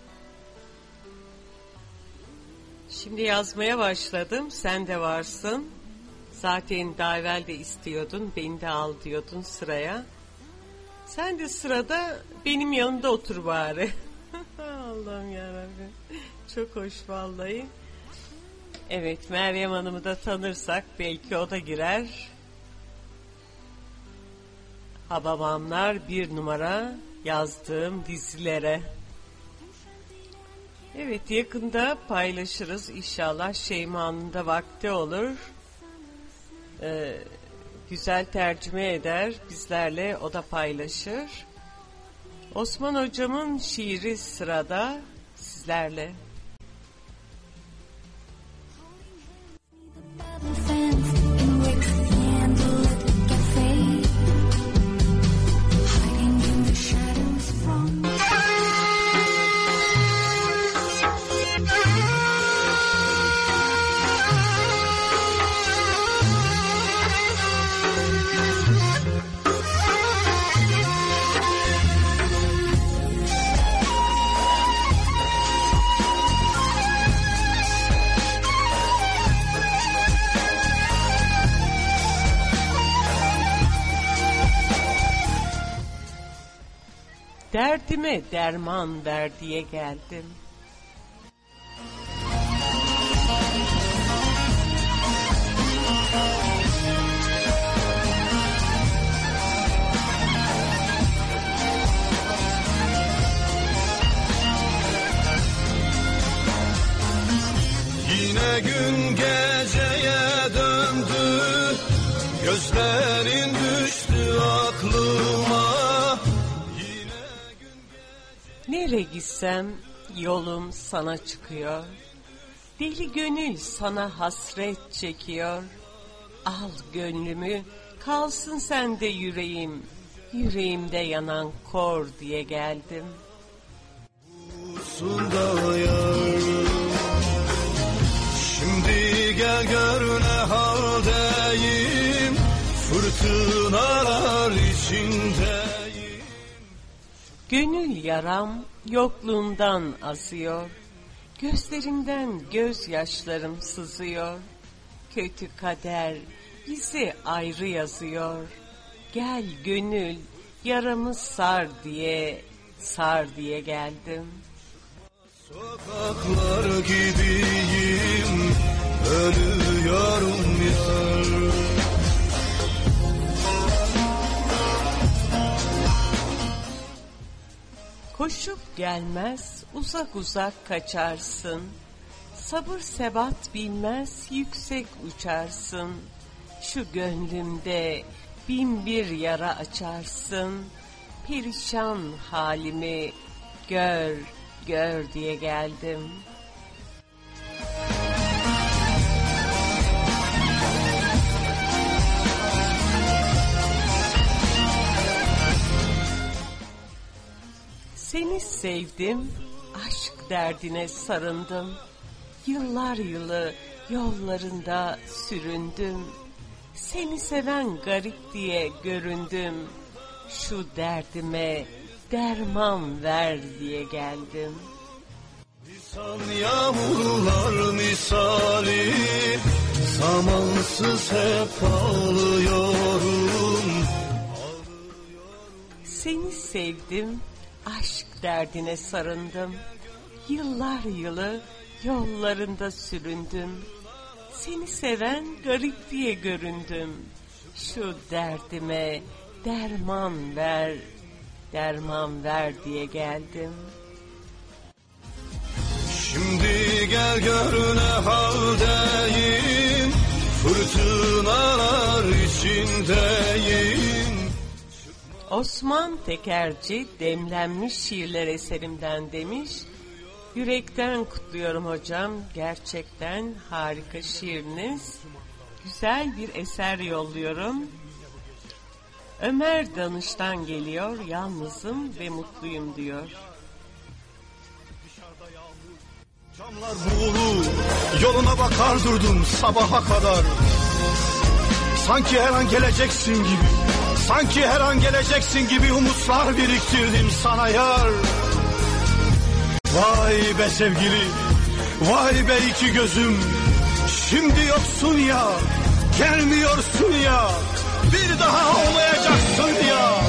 Şimdi yazmaya başladım, sen de varsın. Zaten daha evvel de istiyordun, beni de al diyordun sıraya. Sen de sırada benim yanımda otur bari. Allah'ım yarabbim. Çok hoş vallahi. Evet, Meryem Hanım'ı da tanırsak belki o da girer. Hababamlar 1 numara yazdığım dizilere. Evet, yakında paylaşırız inşallah. Şeyma'nın da vakti olur. güzel tercüme eder, bizlerle o da paylaşır. Osman hocamın şiiri sırada sizlerle. Derdime derman ver diye geldim. Yine gün geceye döndü, gözlerin düştü aklıma. Nereye gitsem yolum sana çıkıyor. Deli gönül sana hasret çekiyor. Al gönlümü, kalsın sende yüreğim. Yüreğimde yanan kor diye geldim. Şimdi gel gör ne haldeyim, fırtınalar içindeyim. Gönül yaram yokluğundan azıyor. Gözlerimden gözyaşlarım sızıyor. Kötü kader bizi ayrı yazıyor. Gel gönül yaramı sar diye geldim. Sokaklar gibiyim, ölüyorum yar. Koşup gelmez, uzak uzak kaçarsın. Sabır sebat bilmez, yüksek uçarsın. Şu gönlümde bin bir yara açarsın. Perişan halimi gör, gör diye geldim. Seni sevdim, aşk derdine sarındım. Yıllar yılı yollarında süründüm. Seni seven garip diye göründüm. Şu derdime derman ver diye geldim. Nisan yağmurlar misali, zamansız hep ağlıyorum. Seni sevdim, aşk derdine sarındım. Yıllar yılı yollarında süründüm. Seni seven garip diye göründüm. Şu derdime derman ver, derman ver diye geldim. Şimdi gel gör ne haldeyim, fırtınalar içindeyim. Osman Tekerci demlenmiş şiirler eserimden demiş. Yürekten kutluyorum hocam. Gerçekten harika şiiriniz. Güzel bir eser yolluyorum. Ömer Danış'tan geliyor. Yalnızım ve mutluyum diyor. Camlar buğulu, yoluna bakar durdum sabaha kadar. Sanki her an geleceksin gibi, sanki her an geleceksin gibi umutlar biriktirdim sana yar. Vay be sevgili, vay be iki gözüm. Şimdi yoksun ya, gelmiyorsun ya, bir daha olmayacaksın ya.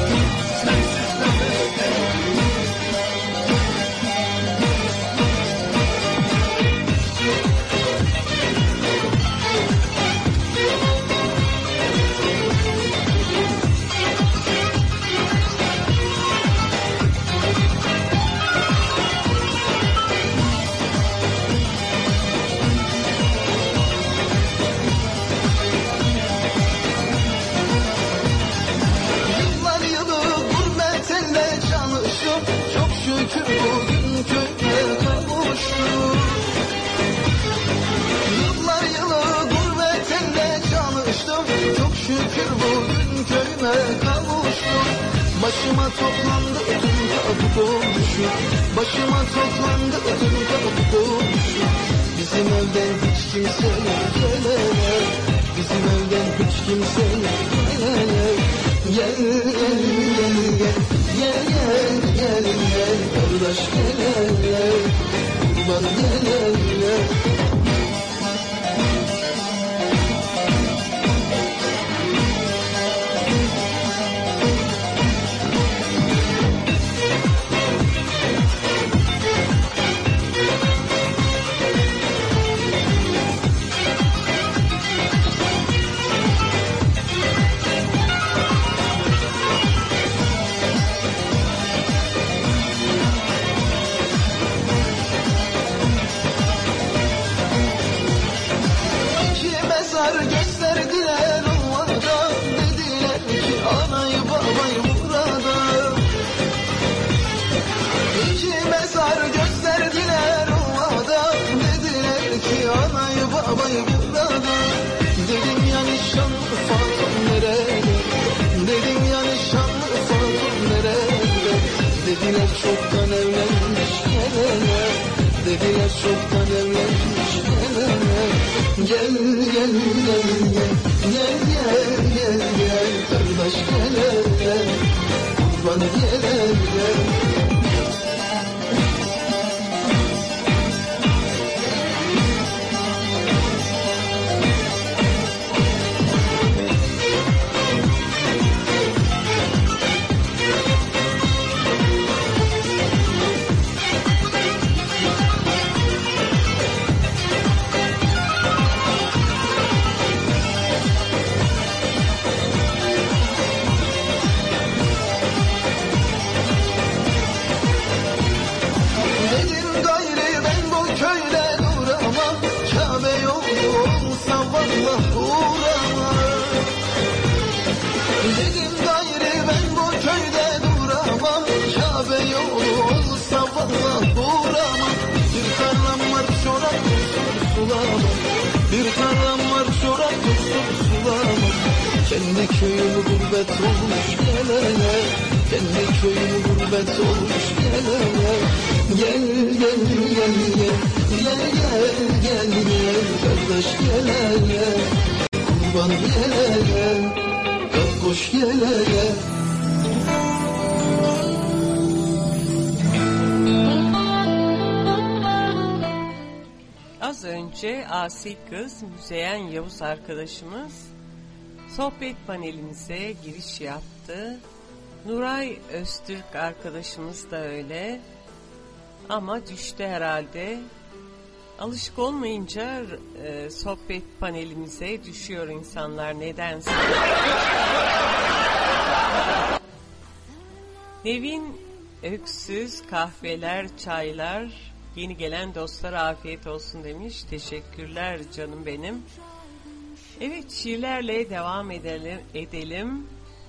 Başıma toplandı ödüm kabuk olmuşum. Başıma toplandı ödüm kabuk olmuşum. Bizim evden hiç kimse gelemez. Bizim evden hiç kimse gelemez. Gel gel gel gel. Gel gel gel gel. Kardeş gel gel. Kurban gel gel. Gösterdiler ovada, dediler ki anayı babayı burada. İki mezar gösterdiler ovada, dediler ki anayı babayı burada. Dedim ya nişanlı Fatım nerede? Dedim ya nişanlı Fatım nerede? Dediler çoktan evlenmiş gelene. Dediler çoktan evlenmiş gelene. Gel gel gel gel. Gel gel gel gel. Kardeş gel gel. Kurban gel gel. Bir tarlam var çorak yoksul sulamam. Kendi köyüm gurbet olmuş gelene. Kendi köyüm gurbet olmuş gelene. Gel gel gel gel. Gel gel gel gel. Kardeş gel gel. Kurban gel gel. Kalk koş gel gel. Az önce Asi Kız Müzeyyen Yavuz arkadaşımız sohbet panelimize giriş yaptı. Nuray Öztürk arkadaşımız da öyle. Ama düştü herhalde. Alışık olmayınca sohbet panelimize düşüyor insanlar nedense. Nevin Öksüz kahveler, çaylar, yeni gelen dostlara afiyet olsun demiş. Teşekkürler canım benim. Evet, şiirlerle devam edelim.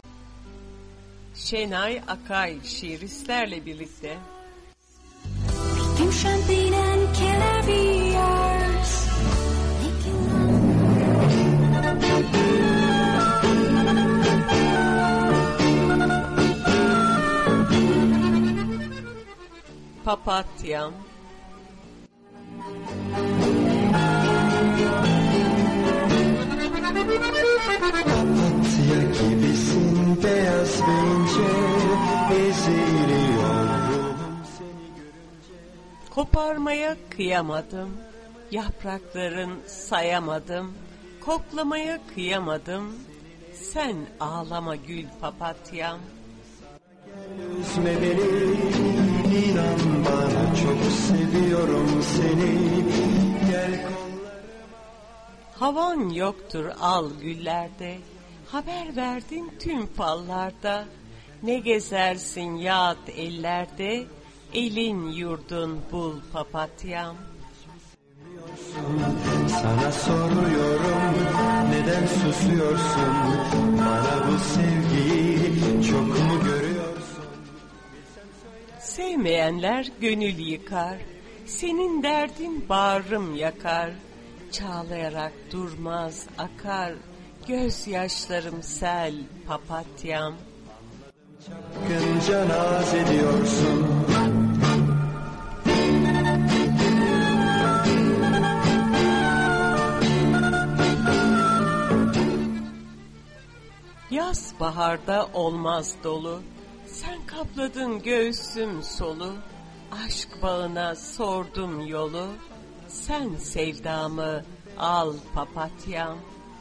Şenay Akay şiiristlerle birlikte. Tim champagne and caviars. Papatyam. Papatya gibisin beyaz ve ince, eziliyorum seni görünce. Koparmaya kıyamadım, yaprakların sayamadım, koklamaya kıyamadım, sen ağlama gül papatyam. Üzme beni, inan bana çok seviyorum seni. Gel Havan yoktur al güllerde, haber verdin tüm fallarda. Ne gezersin yağıt ellerde, elin yurdun bul papatyam. sana soruyorum, neden susuyorsun? Bana bu sevgiyi çok mu görüyorsun? Sevmeyenler gönül yıkar, senin derdin bağrım yakar. Çağlayarak durmaz akar, gözyaşlarım sel papatyam. Çapkınca naz ediyorsun. Yaz baharda olmaz dolu, sen kapladın göğsüm solu, aşk bağına sordum yolu, sen sevdamı al papatyam.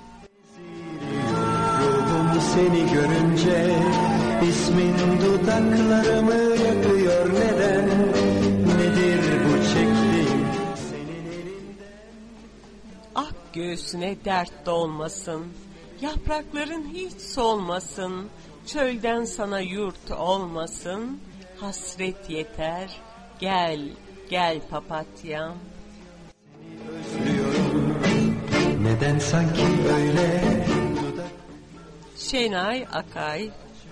Ruhum seni görünce, ismin dudaklarımı yakıyor neden? Nedir bu çektiğim senin elinden? Ak göğsüne dert dolmasın, yaprakların hiç solmasın, çölden sana yurt olmasın, hasret yeter, gel, gel papatyam. Seni özlüyorum, neden sanki öyle? Şenay Akay.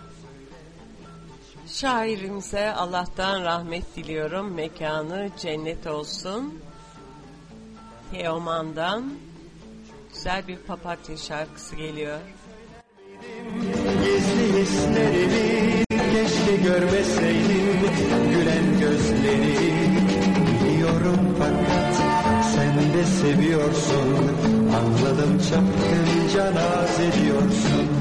Şairimize Allah'tan rahmet diliyorum, mekanı cennet olsun. Teoman'dan güzel bir papatya şarkısı geliyor. Gizli hislerini keşke görmeseydim, gülen gözleri biliyorum fakat sen de seviyorsun, anladım çapkınca naz ediyorsun.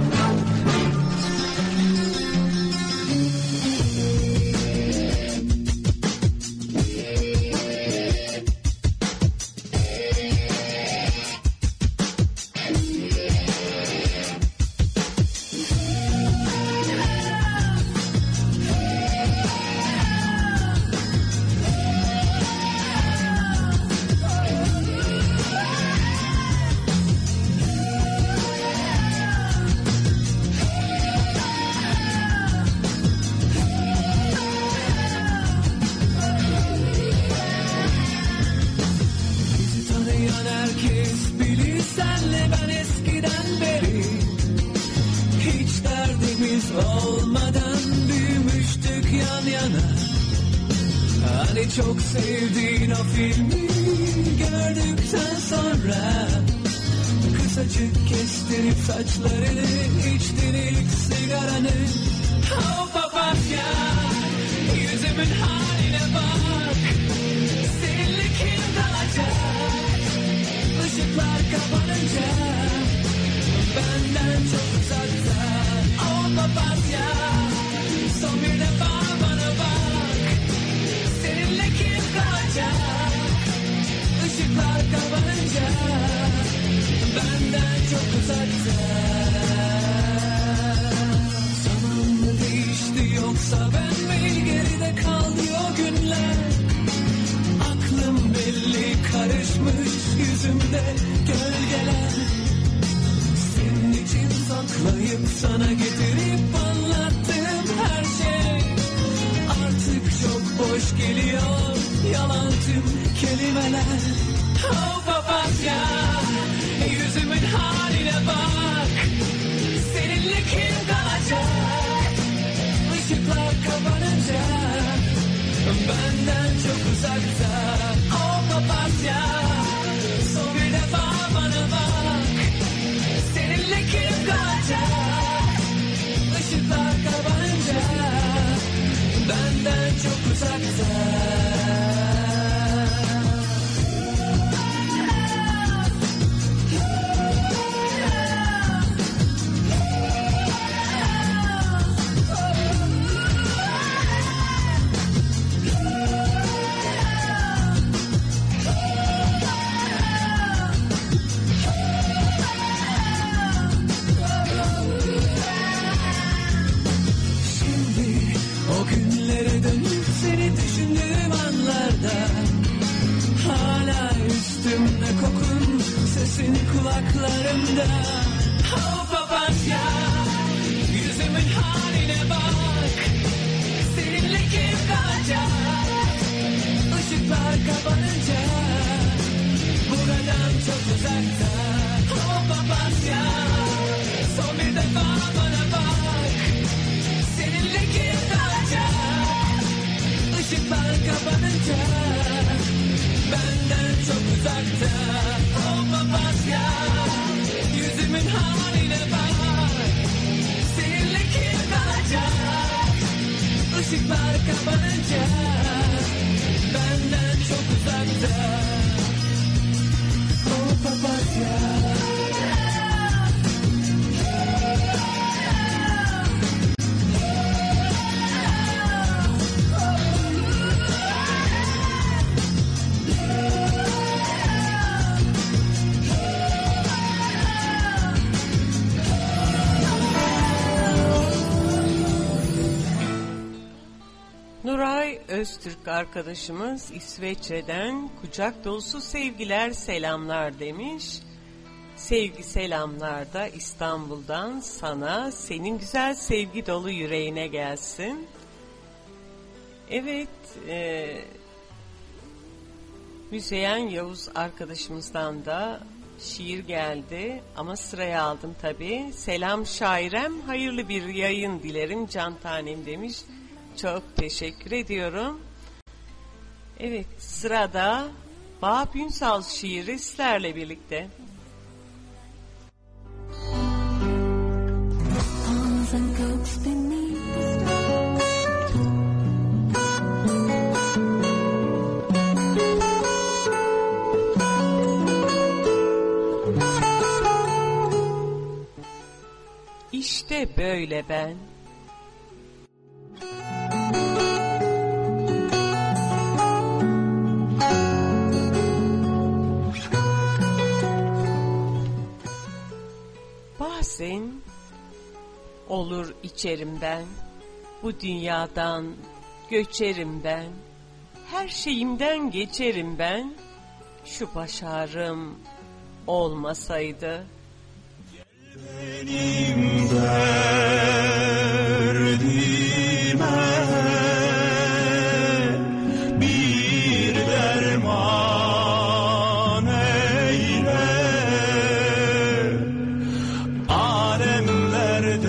Çok sevdiğin o filmi gördükten sonra kısacık kestirip saçlarını, içtin ilk sigaranı. Oh papatya, yüzümün haline bak, seninle kim kalacak? Işıklar kapanınca benden çok uzakta. Oh papatya, son bir defa bana bak, seninle kim kalacak? Işıklar kapanınca benden çok uzakta. Zaman mı değişti yoksa ben mi, geride kaldı o günler? Aklım belli karışmış, yüzümde gölgeler. Senin için saklayıp sana getirip anlattığım her şey artık çok boş geliyor, yalan tüm kelimeler. Oh papatya, yüzümün haline bak, seninle kim kalacak? Işıklar kapanınca benden çok uzakta. Oh papatya, son bir defa bana bak, seninle kim kalacak? Işıklar kapanınca benden çok uzakta. Sesin kulaklarımda. Oh papatya, yüzümün haline bak, seninle kim kalacak? Işıklar kapanınca buradan çok uzakta. Oh papatya, son bir defa bana bak, seninle kim kalacak? Işıklar kapanınca benden çok uzakta. Oh papatya, yüzümün haline bak, seninle kim kalacak? ışıklar kapanınca benden çok uzakta. O papatya. Nuray Öztürk arkadaşımız İsveç'ten kucak dolusu sevgiler, selamlar demiş. Sevgi selamlar da İstanbul'dan sana, senin güzel sevgi dolu yüreğine gelsin. Evet, Müzeyyen Yavuz arkadaşımızdan da şiir geldi ama sıraya aldım tabii. Selam şairem, hayırlı bir yayın dilerim can tanem demiş. Çok teşekkür ediyorum. Evet, sırada Vahap Ünsal şiiri sizlerle birlikte. İşte böyle ben. Bazen olur içerim ben, bu dünyadan göçerim ben, her şeyimden geçerim ben, şu baş ağrım olmasaydı. Benim derdime bir derman eyle, alemler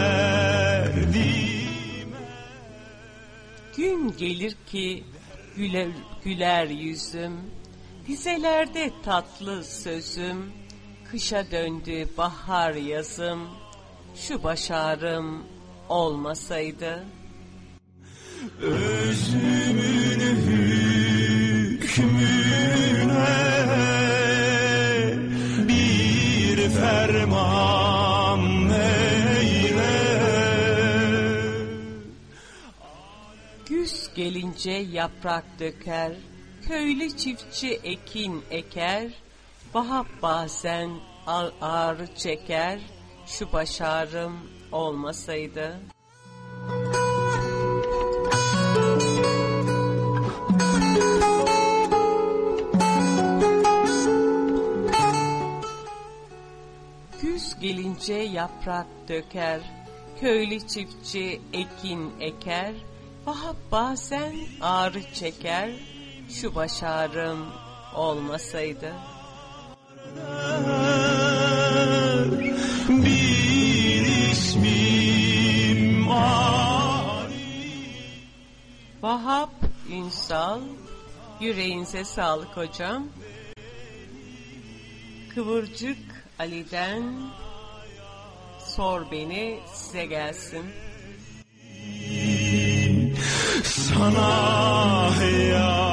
derdime. Gün gelir ki güler yüzüm, dizelerde tatlı sözüm, kışa döndü bahar yazım, şu baş ağrım olmasaydı. Özümün hükmüne bir ferman eyle. Güz gelince yaprak döker, köylü çiftçi ekin eker, Vahap bazen ağrı çeker, şu baş ağrım olmasaydı. Güz gelince yaprak döker, köylü çiftçi ekin eker, Vahap bazen ağrı çeker, şu baş ağrım olmasaydı. Bir ismim Vahap Ünsal, yüreğinize sağlık hocam. Kıvırcık Ali'den sor beni size gelsin. Sana ya.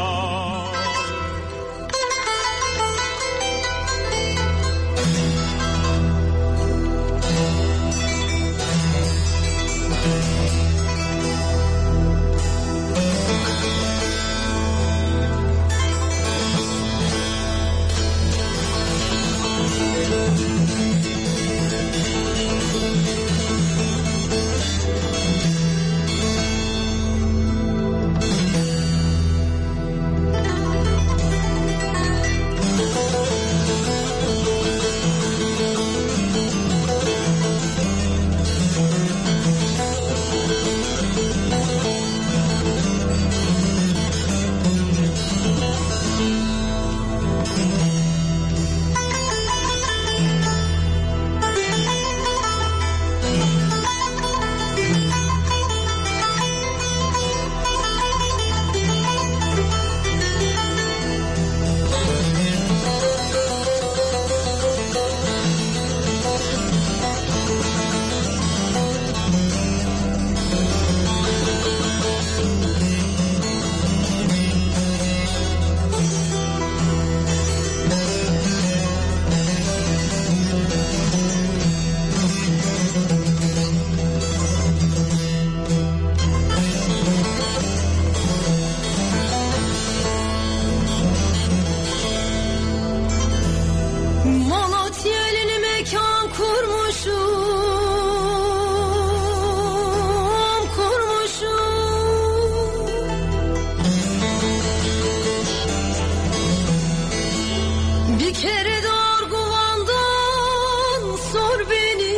Bir kere dorguvandan sor beni,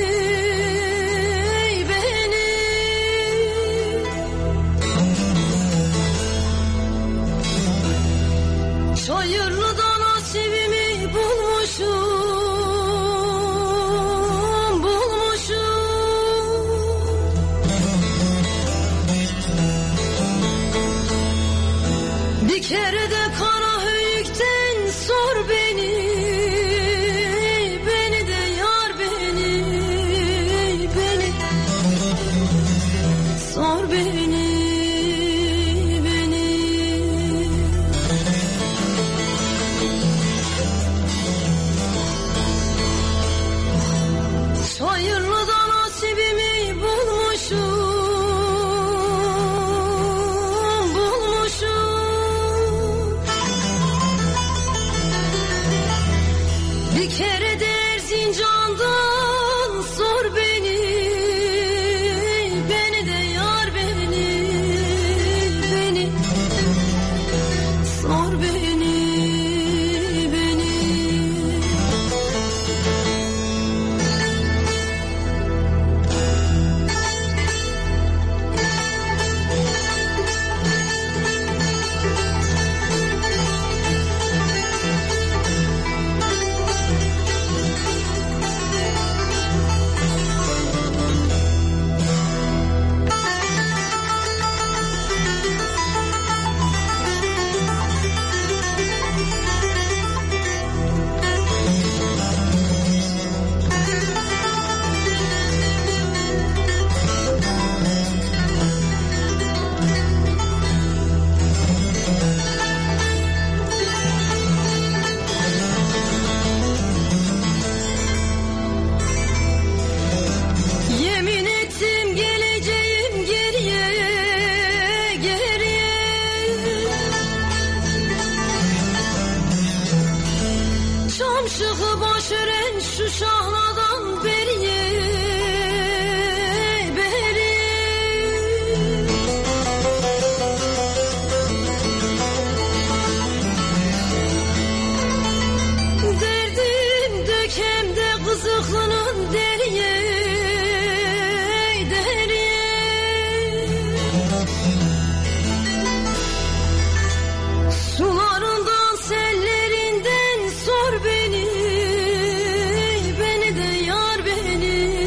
beni. Çayırlı'da nasibimi bulmuşum, bulmuşum. Bir kere de Karahöyük'ten sor beni, beni de yar beni, beni. Sor beni, beni. Çayırlı'da nasibimi bulmuşum, bulmuşum. Bir kere de Erzincan'dan sor beni, beni de yar beni, beni. Sor beni, beni. Yemin ettim geleceğim geriye, geriye. Çamşığı başören şu şahladan beriye, beriye. Derdim dökemde kızıklının deriye, deriye. Sularından sellerinden sor beni, beni de yar beni,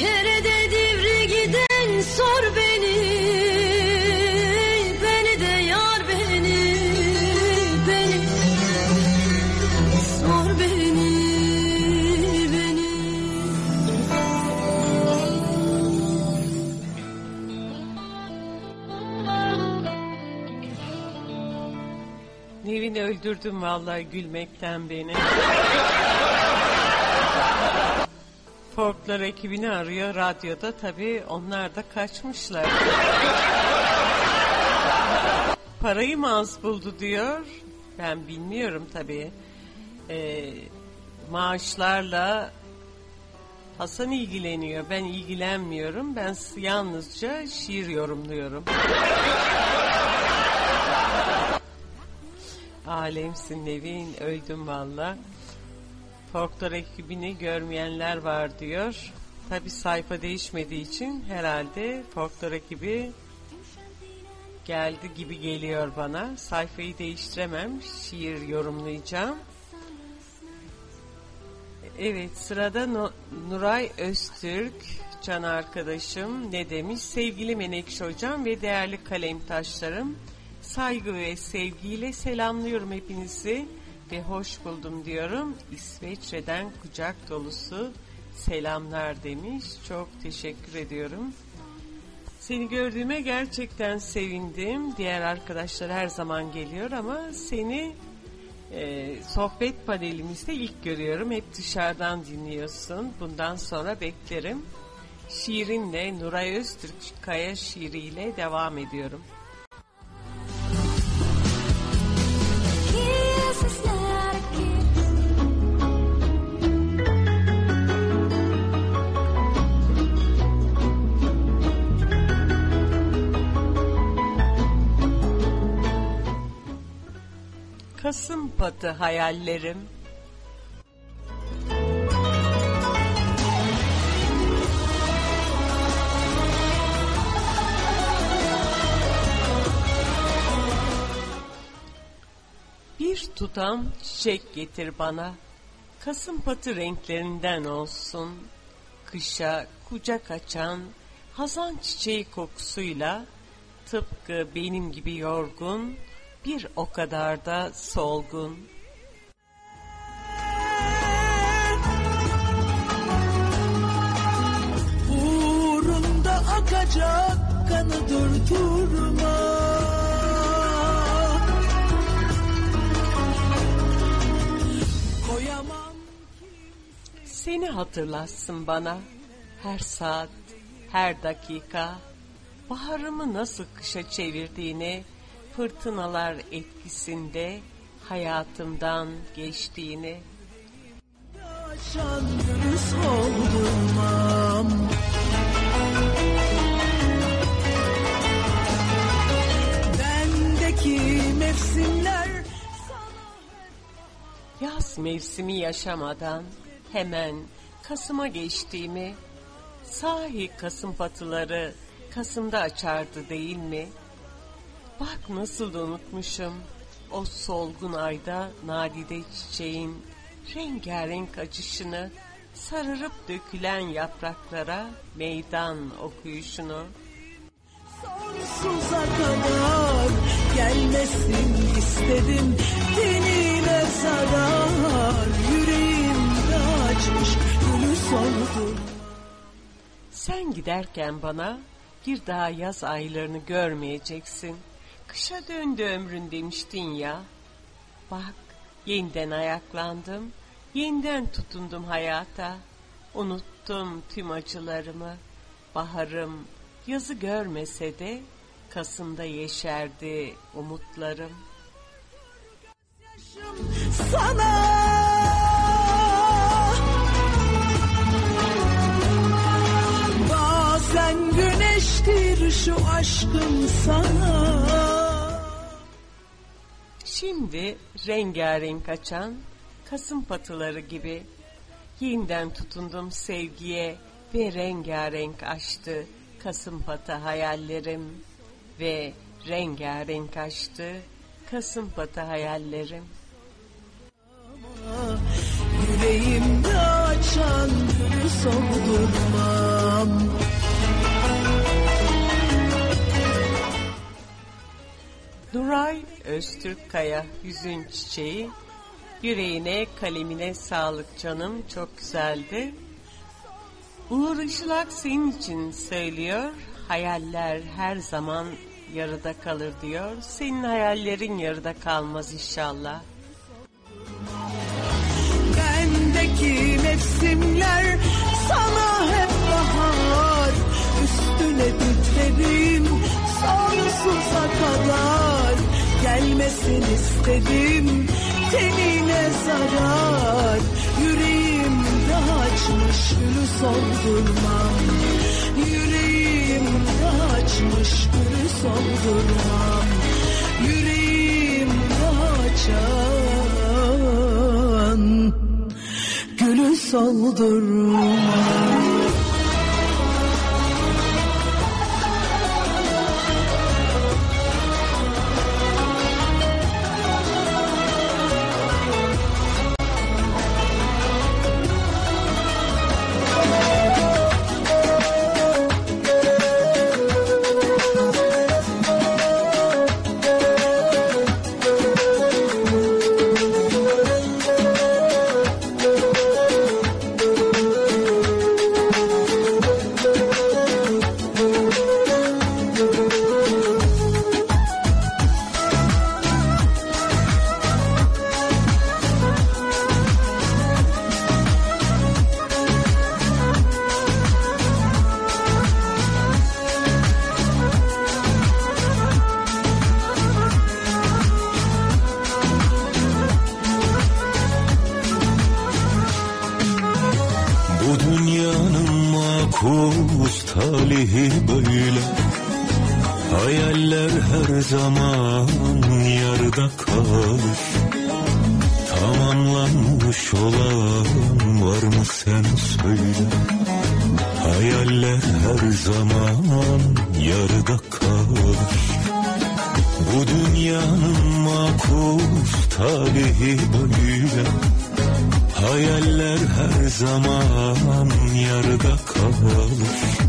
Kerede divri giden sor beni, beni de yar beni, beni sor beni, beni. Nevin öldürdüm vallahi gülmekten beni. Folklar ekibini arıyor radyoda, tabii onlar da kaçmışlar. Parayı mı az buldu diyor. Ben bilmiyorum tabii. Maaşlarla Hasan ilgileniyor. Ben ilgilenmiyorum. Ben yalnızca şiir yorumluyorum. Alemsin Nevin, öldüm valla. Folklar ekibini görmeyenler var diyor. Tabi sayfa değişmediği için herhalde Folklar ekibi geldi gibi geliyor bana. Sayfayı değiştiremem, şiir yorumlayacağım. Evet, sırada Nuray Öztürk, can arkadaşım ne demiş? Sevgili Menekşe hocam ve değerli kalemtaşlarım, saygı ve sevgiyle selamlıyorum hepinizi ve hoş buldum diyorum. İsveç'ten kucak dolusu selamlar demiş. Çok teşekkür ediyorum. Seni gördüğüme gerçekten sevindim. Diğer arkadaşlar her zaman geliyor ama seni sohbet panelimizde ilk görüyorum. Hep dışarıdan dinliyorsun. Bundan sonra beklerim. Şiirinle, Nuray Öztürk Kaya şiiriyle devam ediyorum. Kasımpatı hayallerim. Bir tutam çiçek getir bana, kasımpatı renklerinden olsun. Kışa kucak açan hazan çiçeği kokusuyla, tıpkı benim gibi yorgun, bir o kadar da solgun. Uğrunda akacak kanı durdurma. Seni hatırlatsın bana her saat, her dakika, baharımı nasıl kışa çevirdiğini, fırtınalar etkisinde hayatımdan geçtiğini. Yaşan dürüst oldurmam. Bendeki mevsimler yaz mevsimi yaşamadan hemen Kasım'a geçtiğimi, sahi kasımpatıları Kasım'da açardı değil mi? Bak nasıl unutmuşum o solgun ayda nadide çiçeğin rengarenk açışını, sararıp dökülen yapraklara meydan okuyuşunu. sonsuza kadar gelmesin istedim, tenine zarar, yüreğimde açmış gülü soldu. Sen giderken bana bir daha yaz aylarını görmeyeceksin. Kışa döndü ömrün demiştin ya. Bak yeniden ayaklandım, yeniden tutundum hayata. Unuttum tüm acılarımı. Baharım yazı görmese de Kasım'da yeşerdi umutlarım. Sana bazen güneştir şu aşkım sana. Şimdi rengarenk açan Kasım patıları gibi yeniden tutundum sevgiye ve rengarenk açtı Kasım patı hayallerim ve rengarenk açtı Kasım patı hayallerim. Yüreğimde açan gülü soldurma. Öztürkkaya Hüzün Çiçeği. Yüreğine, kalemine sağlık canım, çok güzeldi. Uğur Işılak senin için söylüyor. Hayaller her zaman yarıda kalır diyor. Senin hayallerin yarıda kalmaz inşallah. Bendeki mevsimler sana hep bahar, üstüne titredim sonsuza kadar. Gelmesin istedim tenine zarar, yüreğimde açmış gülü soldurmam. Yüreğimde açmış gülü soldurmam. Yüreğimde açan gülü soldurmam. Zaman yarıda kalır. Tamamlanmış olan var mı sen söyle. Hayaller her zaman yarıda kalır. Bu dünyanın makus talihi böyle. Hayaller her zaman yarıda kalır.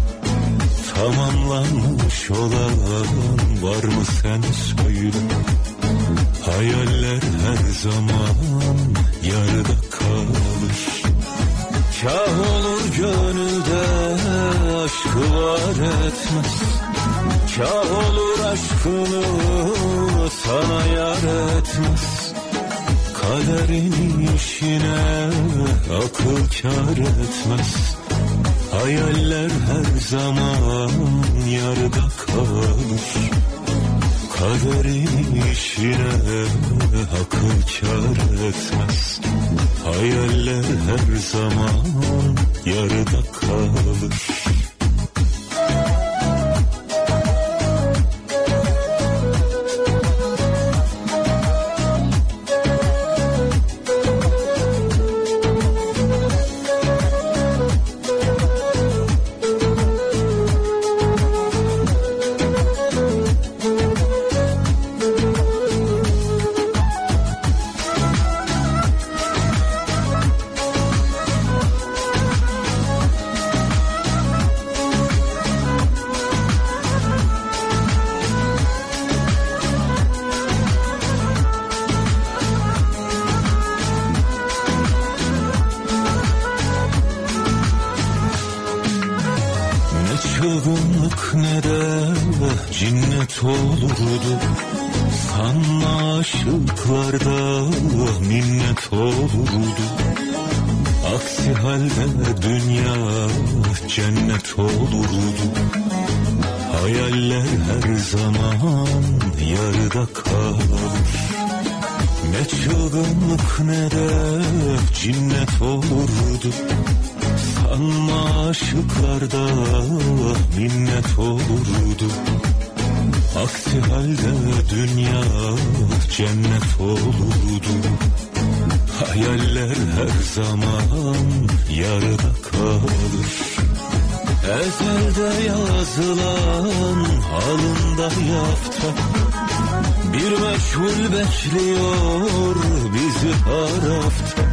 Tamamlanmış olan var mı sen söyle. Hayaller her zaman yarıda kalır. Kah olur gönülde aşkı var etmez. Kah olur aşkını sana yar etmez. Kaderin işine akıl kâr etmez. Hayaller her zaman yarıda kalır. Kaderin işine akıl kâr etmez. Hayaller her zaman yarıda kalır. Çılgınlık ne de cinnet olurdu. Sanma aşıklarda minnet olurdu. Aksi halde dünya cennet olurdu. Hayaller her zaman yarıda kalır. Ne çılgınlık ne de cinnet olurdu. Sanma aşıklarda minnet olurdu. Aksi halde dünya cennet olurdu. Hayaller her zaman yarıda kalır. Ezelde yazılan alında yafta bir meçhul bekliyor bizi harafta.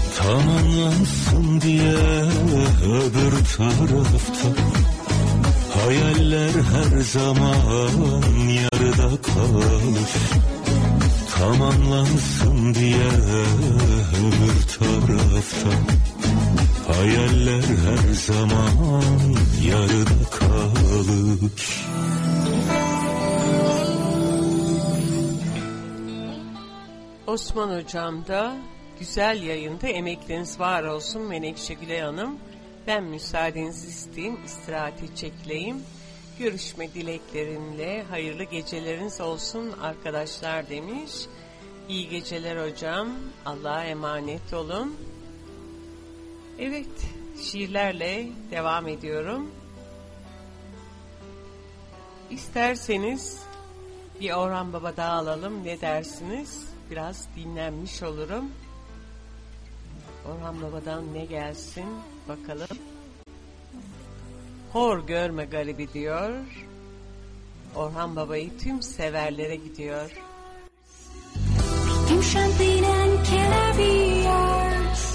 Tamamlansın diye öbür tarafta Hayaller her zaman yarıda kalır, tamamlansın diye öbür tarafta. Hayaller her zaman yarıda kalır. Osman Hocam da güzel yayında emekleriniz var olsun Menekşe Gülay Hanım. Ben müsaadenizi isteyeyim, istirahate çekileyim. Görüşme dileklerimle hayırlı geceleriniz olsun arkadaşlar demiş. İyi geceler hocam, Allah'a emanet olun. Evet, şiirlerle devam ediyorum. İsterseniz bir Orhan Baba daha alalım, ne dersiniz? Biraz dinlenmiş olurum. Orhan Baba'dan ne gelsin bakalım. Hor görme garibi diyor. Orhan Baba'yı tüm severlere gidiyor. You champagne and caviars.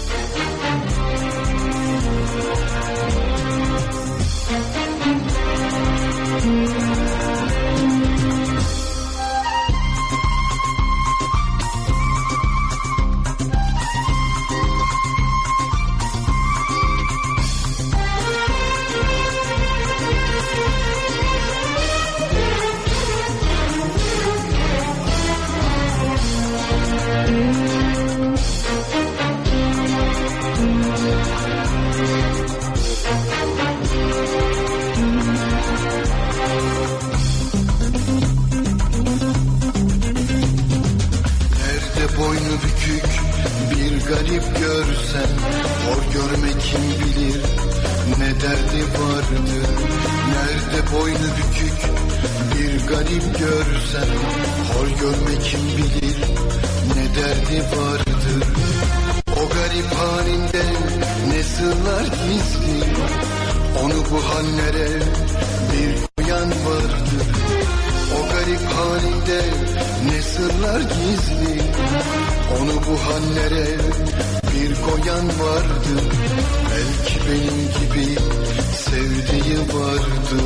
Boynu bükük bir garip görsen, hor görme kim bilir ne derdi vardır. Nerede boynu bükük bir garip görsen, hor görme kim bilir ne derdi vardır. O garip halinde ne sırlar gizli, onu bu hallere bir koyan vardır. O garip halinde ne sırlar gizli, onu bu hallere bir koyan vardı. Belki benim gibi sevdiği vardı.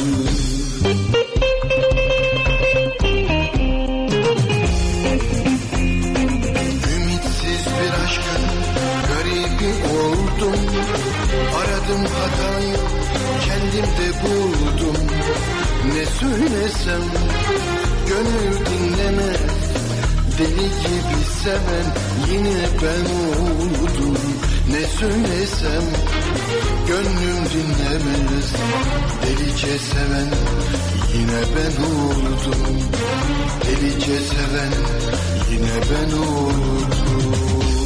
Ümitsiz bir aşkın garibi oldum. Aradım hatayı kendimde buldum. Ne söylesem gönül dinlemez, deli gibi seven yine ben oldum. Ne söylesem gönlüm dinlemez, delice seven yine ben oldum. Delice seven yine ben oldum.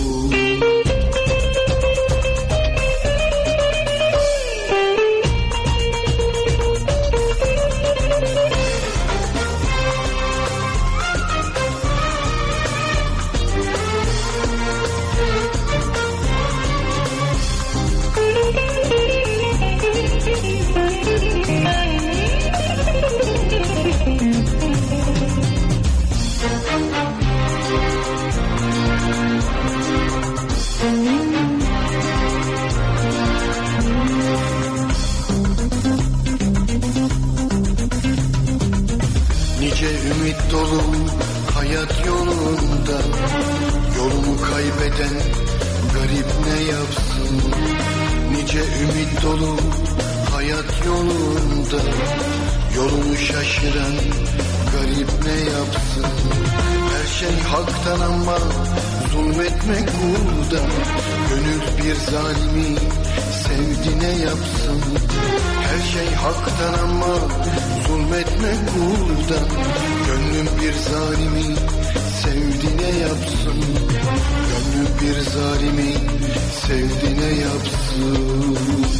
Ümit dolu hayat yolunda, yolunu kaybeden garip ne yapsın? Nice ümit dolu hayat yolunda, yolunu şaşıran garip ne yapsın? Her şey haktan ama zulmetmek burada, gönül bir zalimi sevdi ne yapsın? Her şey haktan ama zulmetmek burada, gönlüm bir zalimi sevdi ne yapsın? Gönlüm bir zalimi sevdi ne yapsın?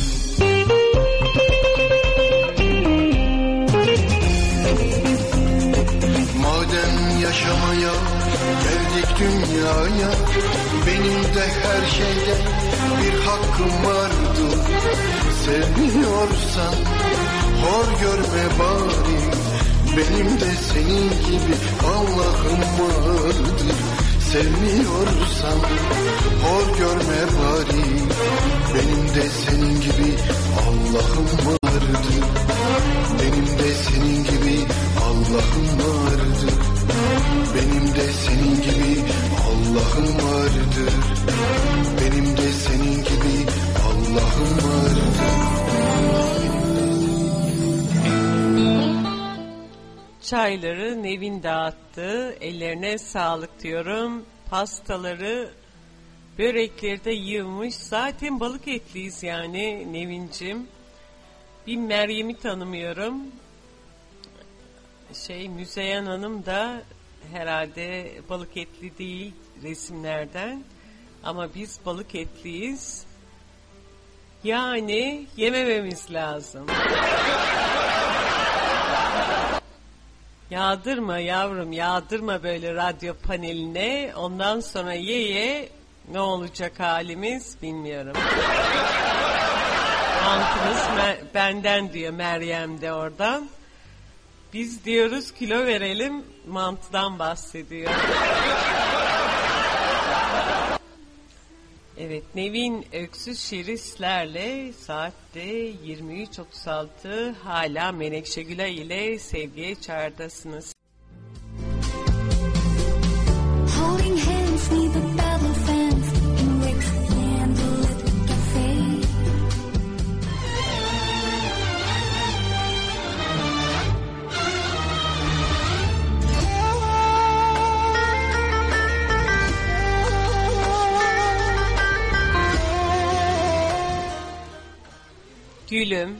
Madem yaşamaya geldik dünyaya, benim de her şeyde bir hakkım vardı. Sevmiyorsan hor görme bari, benim de senin gibi Allah'ım vardır. Sevmiyorsan hor görme bari, benim de senin gibi Allah'ım vardır. senin gibi Allah'ım vardır. Benim de senin gibi Allah'ım vardır. Benim de senin gibi Allah'ım vardır. Çayları Nevin dağıttı. Ellerine sağlık diyorum. Pastaları, börekleri de yığmış. Zaten balık etliyiz yani Nevincim. Bir Meryem'i tanımıyorum. Müzeyyen Hanım da herhalde balık etli değil resimlerden. Ama biz balık etliyiz. Yani yemememiz lazım. Yağdırma yavrum, yağdırma böyle radyo paneline. Ondan sonra ye ne olacak halimiz bilmiyorum. Mantımız benden diyor Meryem de oradan. Biz diyoruz kilo verelim, mantıdan bahsediyor. Evet, Nevin Öksüz Şirislerle saatte 23.36 hala Menekşe Gülay ile Sevgiye Çağrı'dasınız. Holding hands neath the battle fence in Rick's candlelit cafe. Gülüm,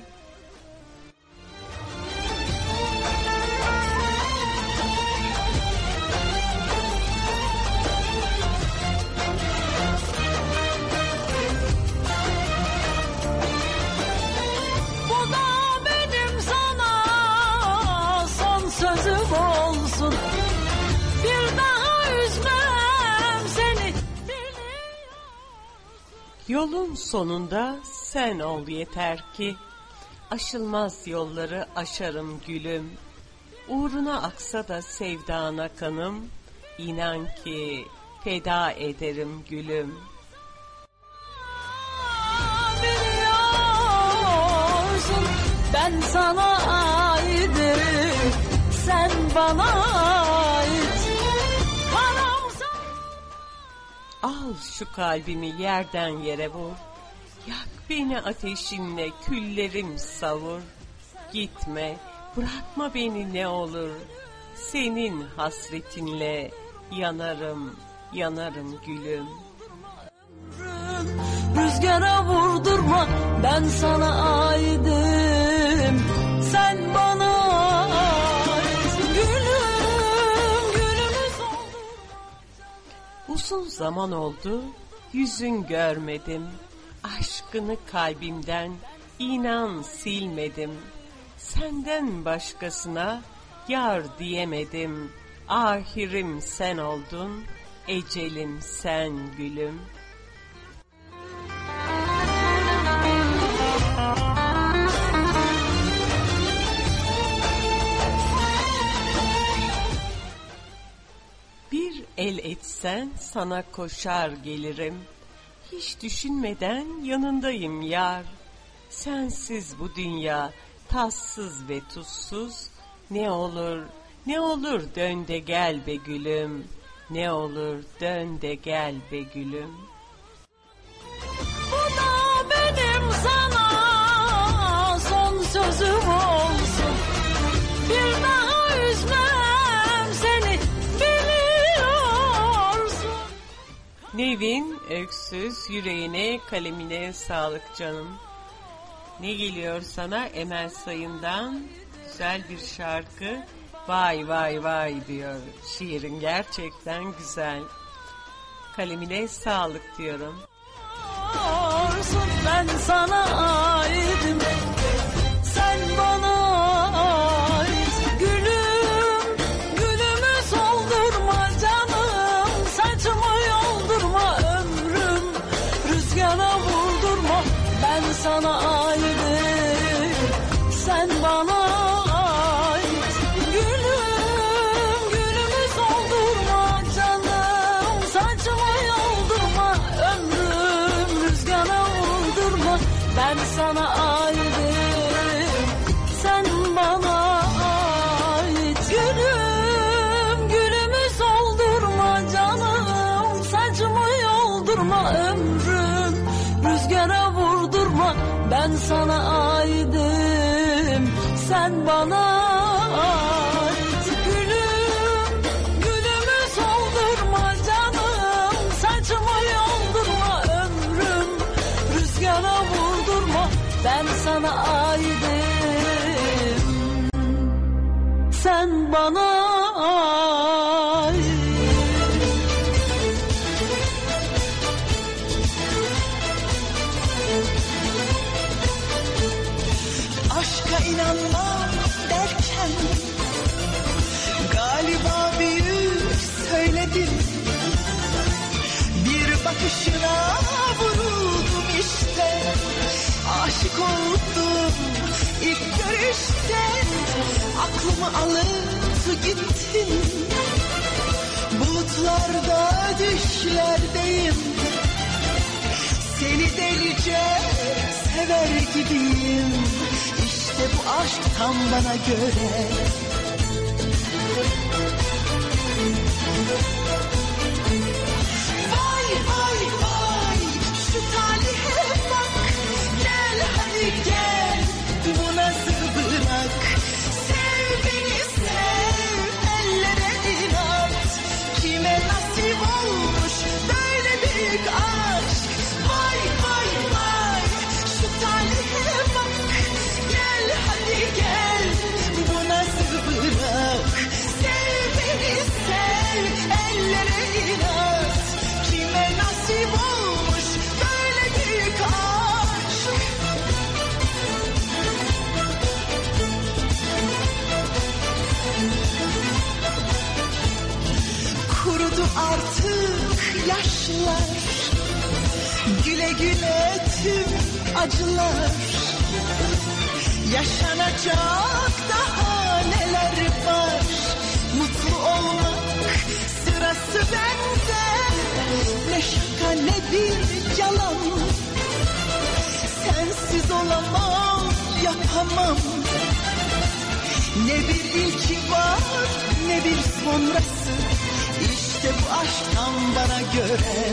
Bu da benim sana son sözüm olsun. Bir daha üzmem seni. yolun sonunda sen ol yeter ki. Aşılmaz yolları aşarım gülüm. Uğruna aksa da sevdana kanım. İnan ki feda ederim gülüm. Biliyorsun ben sana aidim, sen bana ait. Al şu kalbimi yerden yere vur. Yak beni ateşinle, küllerim savur. Gitme, bırakma beni ne olur. Senin hasretinle yanarım, yanarım gülüm. Rüzgara vurdurma, ben sana aidim, sen bana ait. Gülüm, gülümüz oldu. Uzun zaman oldu, yüzün görmedim. Aşkını kalbimden inan silmedim. Senden başkasına yar diyemedim. Ahirim sen oldun, ecelim sen gülüm. Bir el etsen sana koşar gelirim. Hiç düşünmeden yanındayım yar. Sensiz bu dünya tatsız ve tuzsuz. Ne olur, ne olur dön de gel be gülüm. Ne olur dön de gel be gülüm. Bu da benim sana son sözüm olsun. Bir daha üzmem seni, biliyorsun. Nevin Öksüz, yüreğine kalemine sağlık canım. Ne geliyor sana Emel Sayın'dan? Güzel bir şarkı. Vay vay vay diyor. Şiirin gerçekten güzel. Kalemine sağlık diyorum. Ben sana aidim, sen bana ait. Gülüm, gülümü soldurma canım, saçımı yoldurma ömrüm. Rüzgara vurdurma, ben sana aidim, sen bana ait. Gülüm, gülümü soldurma canım, saçımı yoldurma ömrüm. Rüzgara vurdurma, ben sana aidim, sen bana Ben sana aidim, sen bana ait. Gülüm, gülümü soldurma canım, saçımı yoldurma ömrüm, rüzgara vurdurma. Ben sana aidim, sen bana ait. Aşka inanmam derken galiba büyük söyledim. Bir bakışına vuruldum işte, aşık oldum ilk görüşte. Aklımı alıp gittin, bulutlarda düşlerdeyim. Seni delice sever gibiyim. İşte bu aşk tam bana göre. Vay vay vay, şu talihe bak. Gel hadi gel, bu nasıl bırak. Sev beni sev, ellere inat. Kime nasip olmuş böyle büyük aşk. Vay vay vay, şu talihe bak. Gel hadi gel, bu nasıl bırak. Sev beni sev, ellere inat. Kime nasip olmuş böyle büyük aşk. Kurudu artık yaşlar, güle güle tüm acılar. Yaşanacak daha neler var. Mutlu olmak sırası bende. Ne şaka ne bir yalan. Sensiz olamam, yapamam. Ne bir ilki var, ne bir sonrası. İşte bu aşk tam bana göre.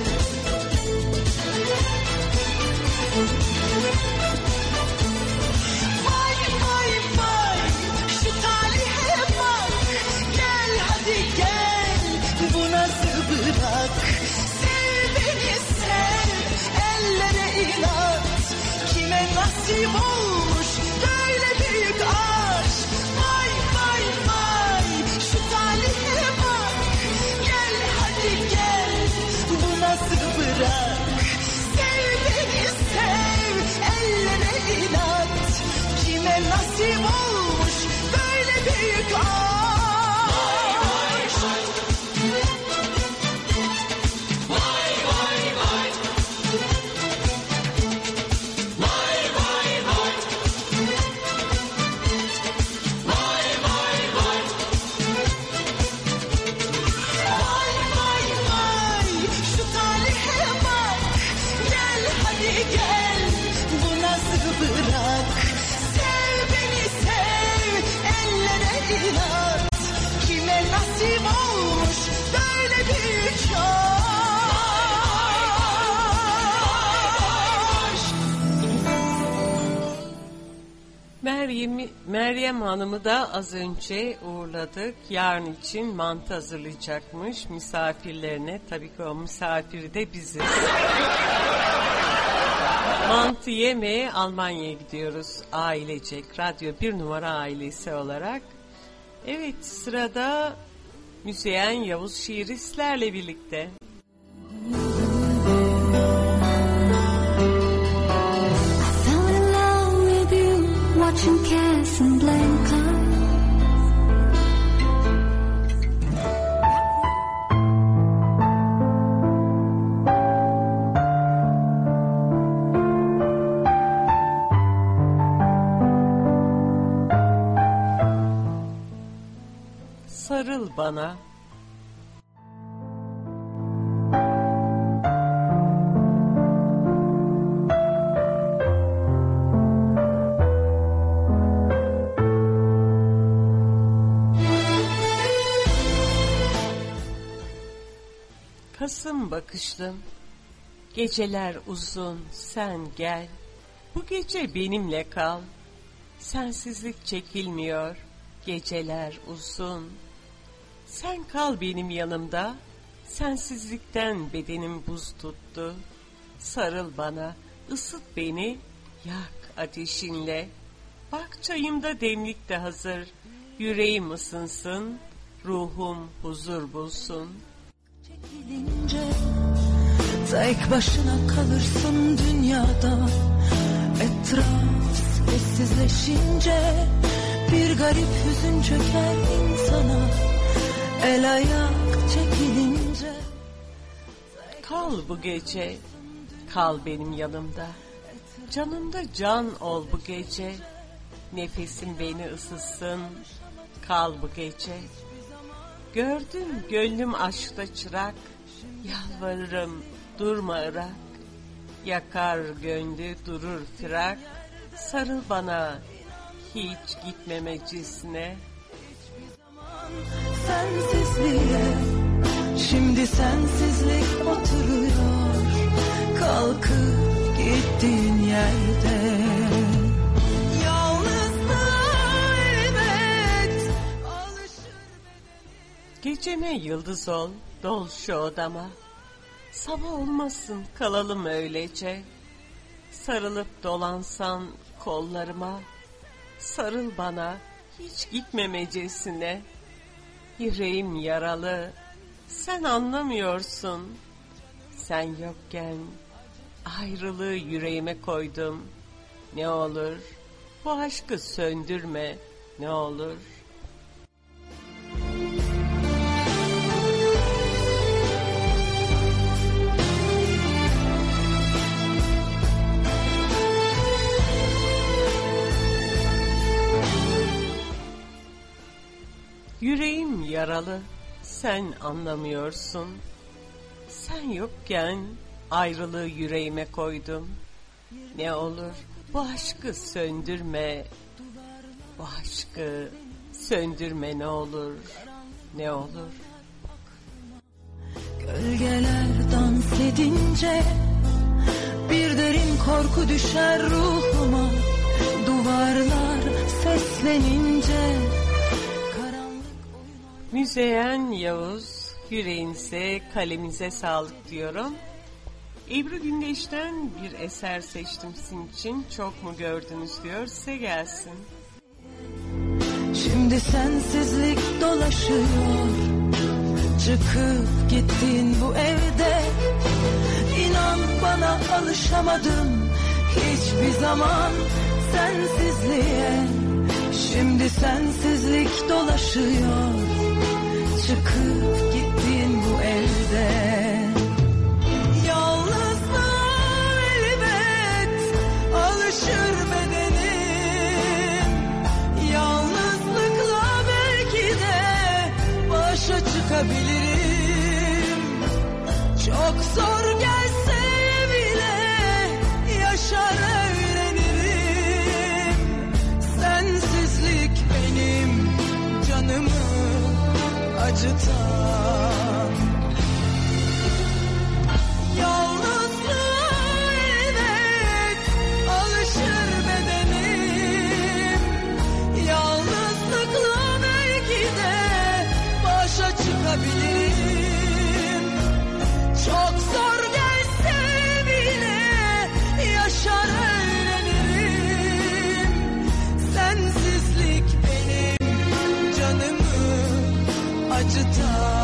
Vay vay vay, şu talihe bak. Gel hadi gel, bu nasıl bırak. Sev beni sev, ellere inat. Kime nasip olmuş böyle büyük aşk. Vay vay vay, şu talihe bak. Gel hadi gel, bu nasıl bırak. Sev beni sev, ellere inat. Kime nasip olmuş böyle büyük aşk. Vay vay vay, şu talihe bak. Gel hadi gel, bu nasıl bırak. Sev beni sev, ellere inat. Kime nasip olmuş böyle büyük aşk. Meryem Hanım'ı da az önce uğurladık. Yarın için mantı hazırlayacakmış misafirlerine. Tabii ki o misafiri de biziz. Mantı yemeye Almanya'ya gidiyoruz ailecek. Radyo 1 numara ailesi olarak. Evet, sırada Müzeyyen Yavuz şiiristlerle birlikte. Fell in love with you, watching Casablanca. Sarıl bana. Kasım bakışlım, geceler uzun, sen gel. Bu gece benimle kal. Sensizlik çekilmiyor, geceler uzun. Sen kal benim yanımda, sensizlikten bedenim buz tuttu. Sarıl bana, ısıt beni, yak ateşinle. Bak çayımda demlik de hazır, yüreğim ısınsın, ruhum huzur bulsun. Çekilince tek başına kalırsın dünyada. Etraf sessizleşince bir garip hüzün çöker insana. El ayak çekilince. Kal bu gece, kal benim yanımda. Canımda can ol bu gece. Nefesim beni ısıtsın, kal bu gece. Gördüm gönlüm aşkta çırak, yalvarırım durma Irak. Yakar gönlü durur firak, sarıl bana hiç gitmemecisine. Sensizliğe, şimdi sensizlik oturuyor, kalkıp gittiğin yerde. Yalnızlığa elbet alışır. Geceme yıldız ol, dol şu odama. Sabah olmasın kalalım öylece. Sarılıp dolansan kollarıma. Sarıl bana hiç gitmemecesine. Yüreğim yaralı, sen anlamıyorsun. Sen yokken ayrılığı yüreğime koydum. Ne olur bu aşkı söndürme, ne olur. Yüreğim yaralı, sen anlamıyorsun. Sen yokken ayrılığı yüreğime koydum. Ne olur bu aşkı söndürme, bu aşkı söndürme ne olur, ne olur. Gölgeler dans edince bir derin korku düşer ruhuma. Duvarlar seslenince. Müzeyyen Yavuz, yüreğinize, kalemize sağlık diyorum. Ebru Gündeş'ten bir eser seçtim sizin için. Çok mu gördünüz diyor, size gelsin. Şimdi sensizlik dolaşıyor, çıkıp gittin bu evde. İnan bana alışamadım hiçbir zaman sensizliğe. Şimdi sensizlik dolaşıyor, çıkıp gittin bu evde. Yalnızlığa elbet alışır bedenim. Yalnızlıkla belki de başa çıkabilirim. Çok zor gelse bile yaşar öğrenirim. Sensizlik benim canımı acıtan. Yalnızlığa elbet alışır bedenim. Yalnızlıkla belki de başa çıkabilirim. Çok zor gelse bile yaşar öğrenirim. Sensizlik benim canımı acıtan.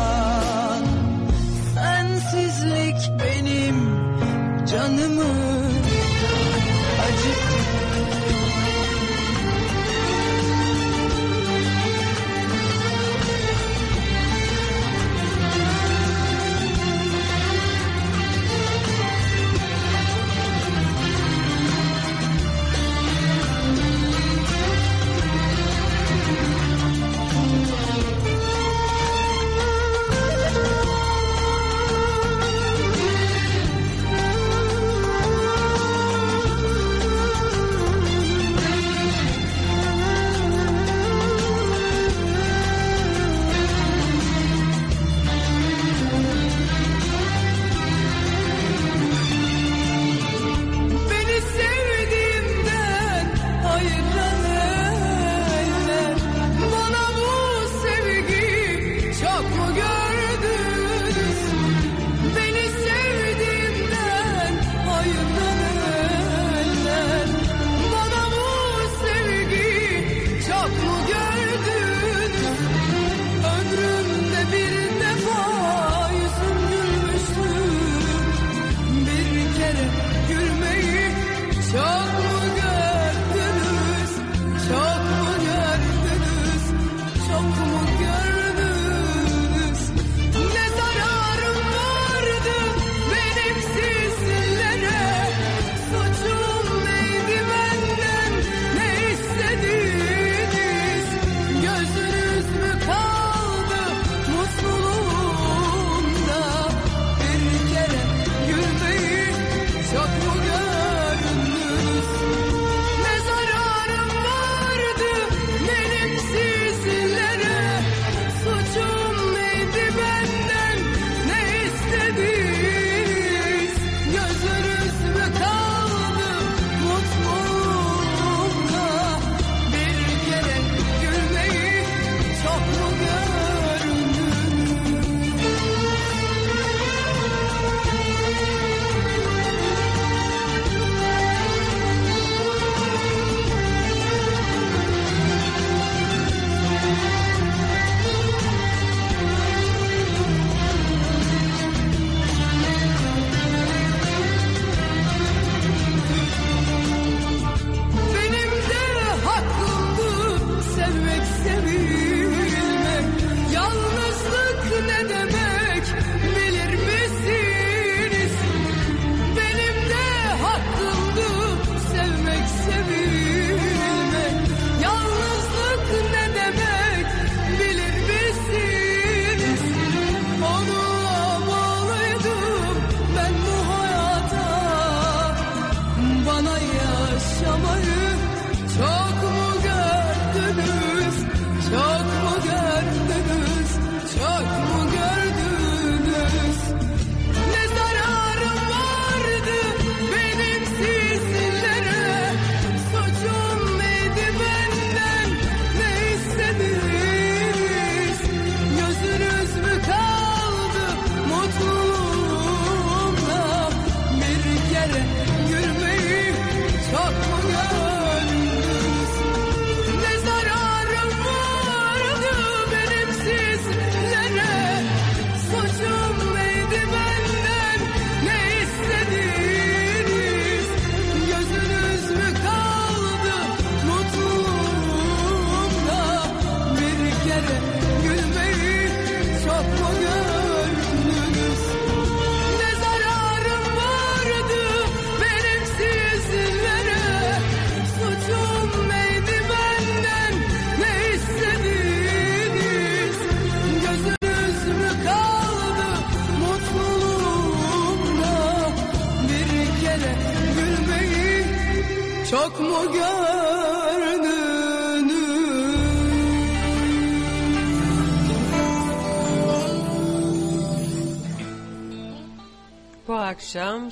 Bu akşam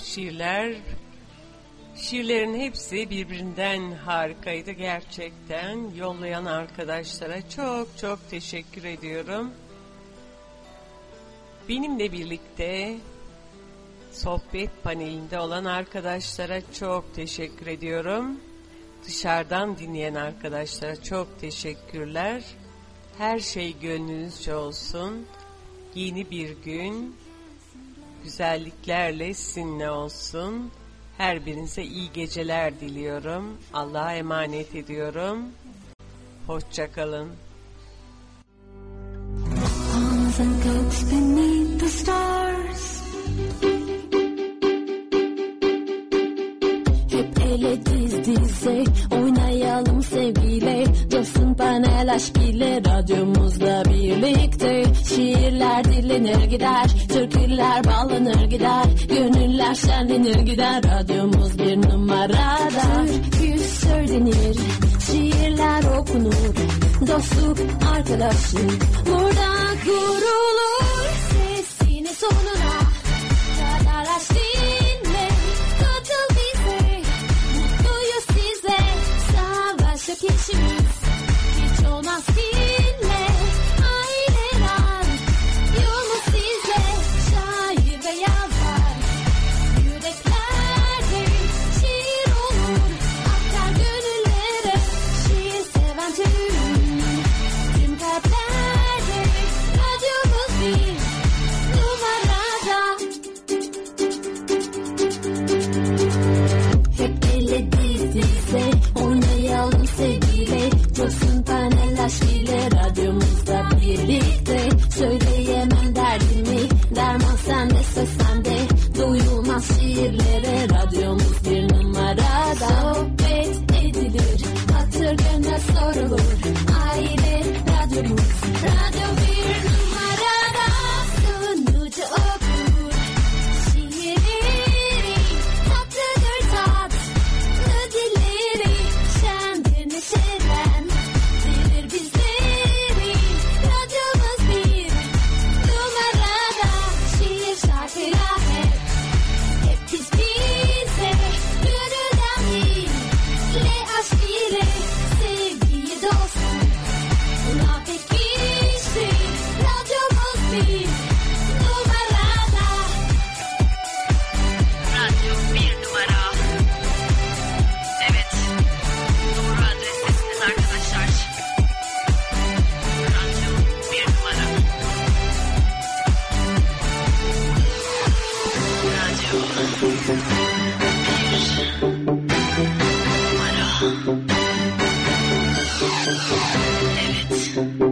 şiirlerin hepsi birbirinden harikaydı gerçekten. Yollayan arkadaşlara çok çok teşekkür ediyorum. Benimle birlikte sohbet panelinde olan arkadaşlara çok teşekkür ediyorum. Dışarıdan dinleyen arkadaşlara çok teşekkürler. Her şey gönlünüzce olsun. Yeni bir gün güzelliklerle sizinle olsun. Her birinize iyi geceler diliyorum. Allah'a emanet ediyorum. Hoşça kalın. Palms and goats beneath the stars. Hep ele diz dize oynayalım sevgiyle. Coşsun panel aşk ile radyomuzla birlikte. Şiirler dinlenir gider, türküler bağlanır gider. Gönüller şenlenir gider, radyomuz bir numarada. Türkü söylenir, şiirler okunur. Dostluk, arkadaşlık burada kurulur. Sesini sonuna kadar aşk dinle. Katıl bize, mutluyuz sizle. Savaş yok işimiz, hiç olmaz dinle. Aileler, yolumuz sizle. Şair ve yazar, yüreklerde şiir olur. Akar gönüllere, şiir seven tüm kalplerde. Radyomuz bir numarada. Hep elle diz dize oynayalım sevgiyle. Coşsun panel aşk ile radyomuzda birlikte. Söyleyemem derdimi, derman sende söz sende. Duyulmaz şiirlere radyomuz bir numarada. Sohbet edilir, hatır gönül sorulur. Aile radyomuz, radyo bir numarada. Sunucu okur şiirleri, tatlıdır tatlı dilleri. Şendir neşeden verir bizleri. Radyomuz bir numarada. Şiir şarkılar hep biz bize. Gönülden ile aşk ile sevgiyi dostum. Buna pekişti. Radyomuz bir numarada. Radyo bir numara. Evet. Doğru adrestesiniz arkadaşlar. Radyo bir numara. Radyo bir numara. Evet.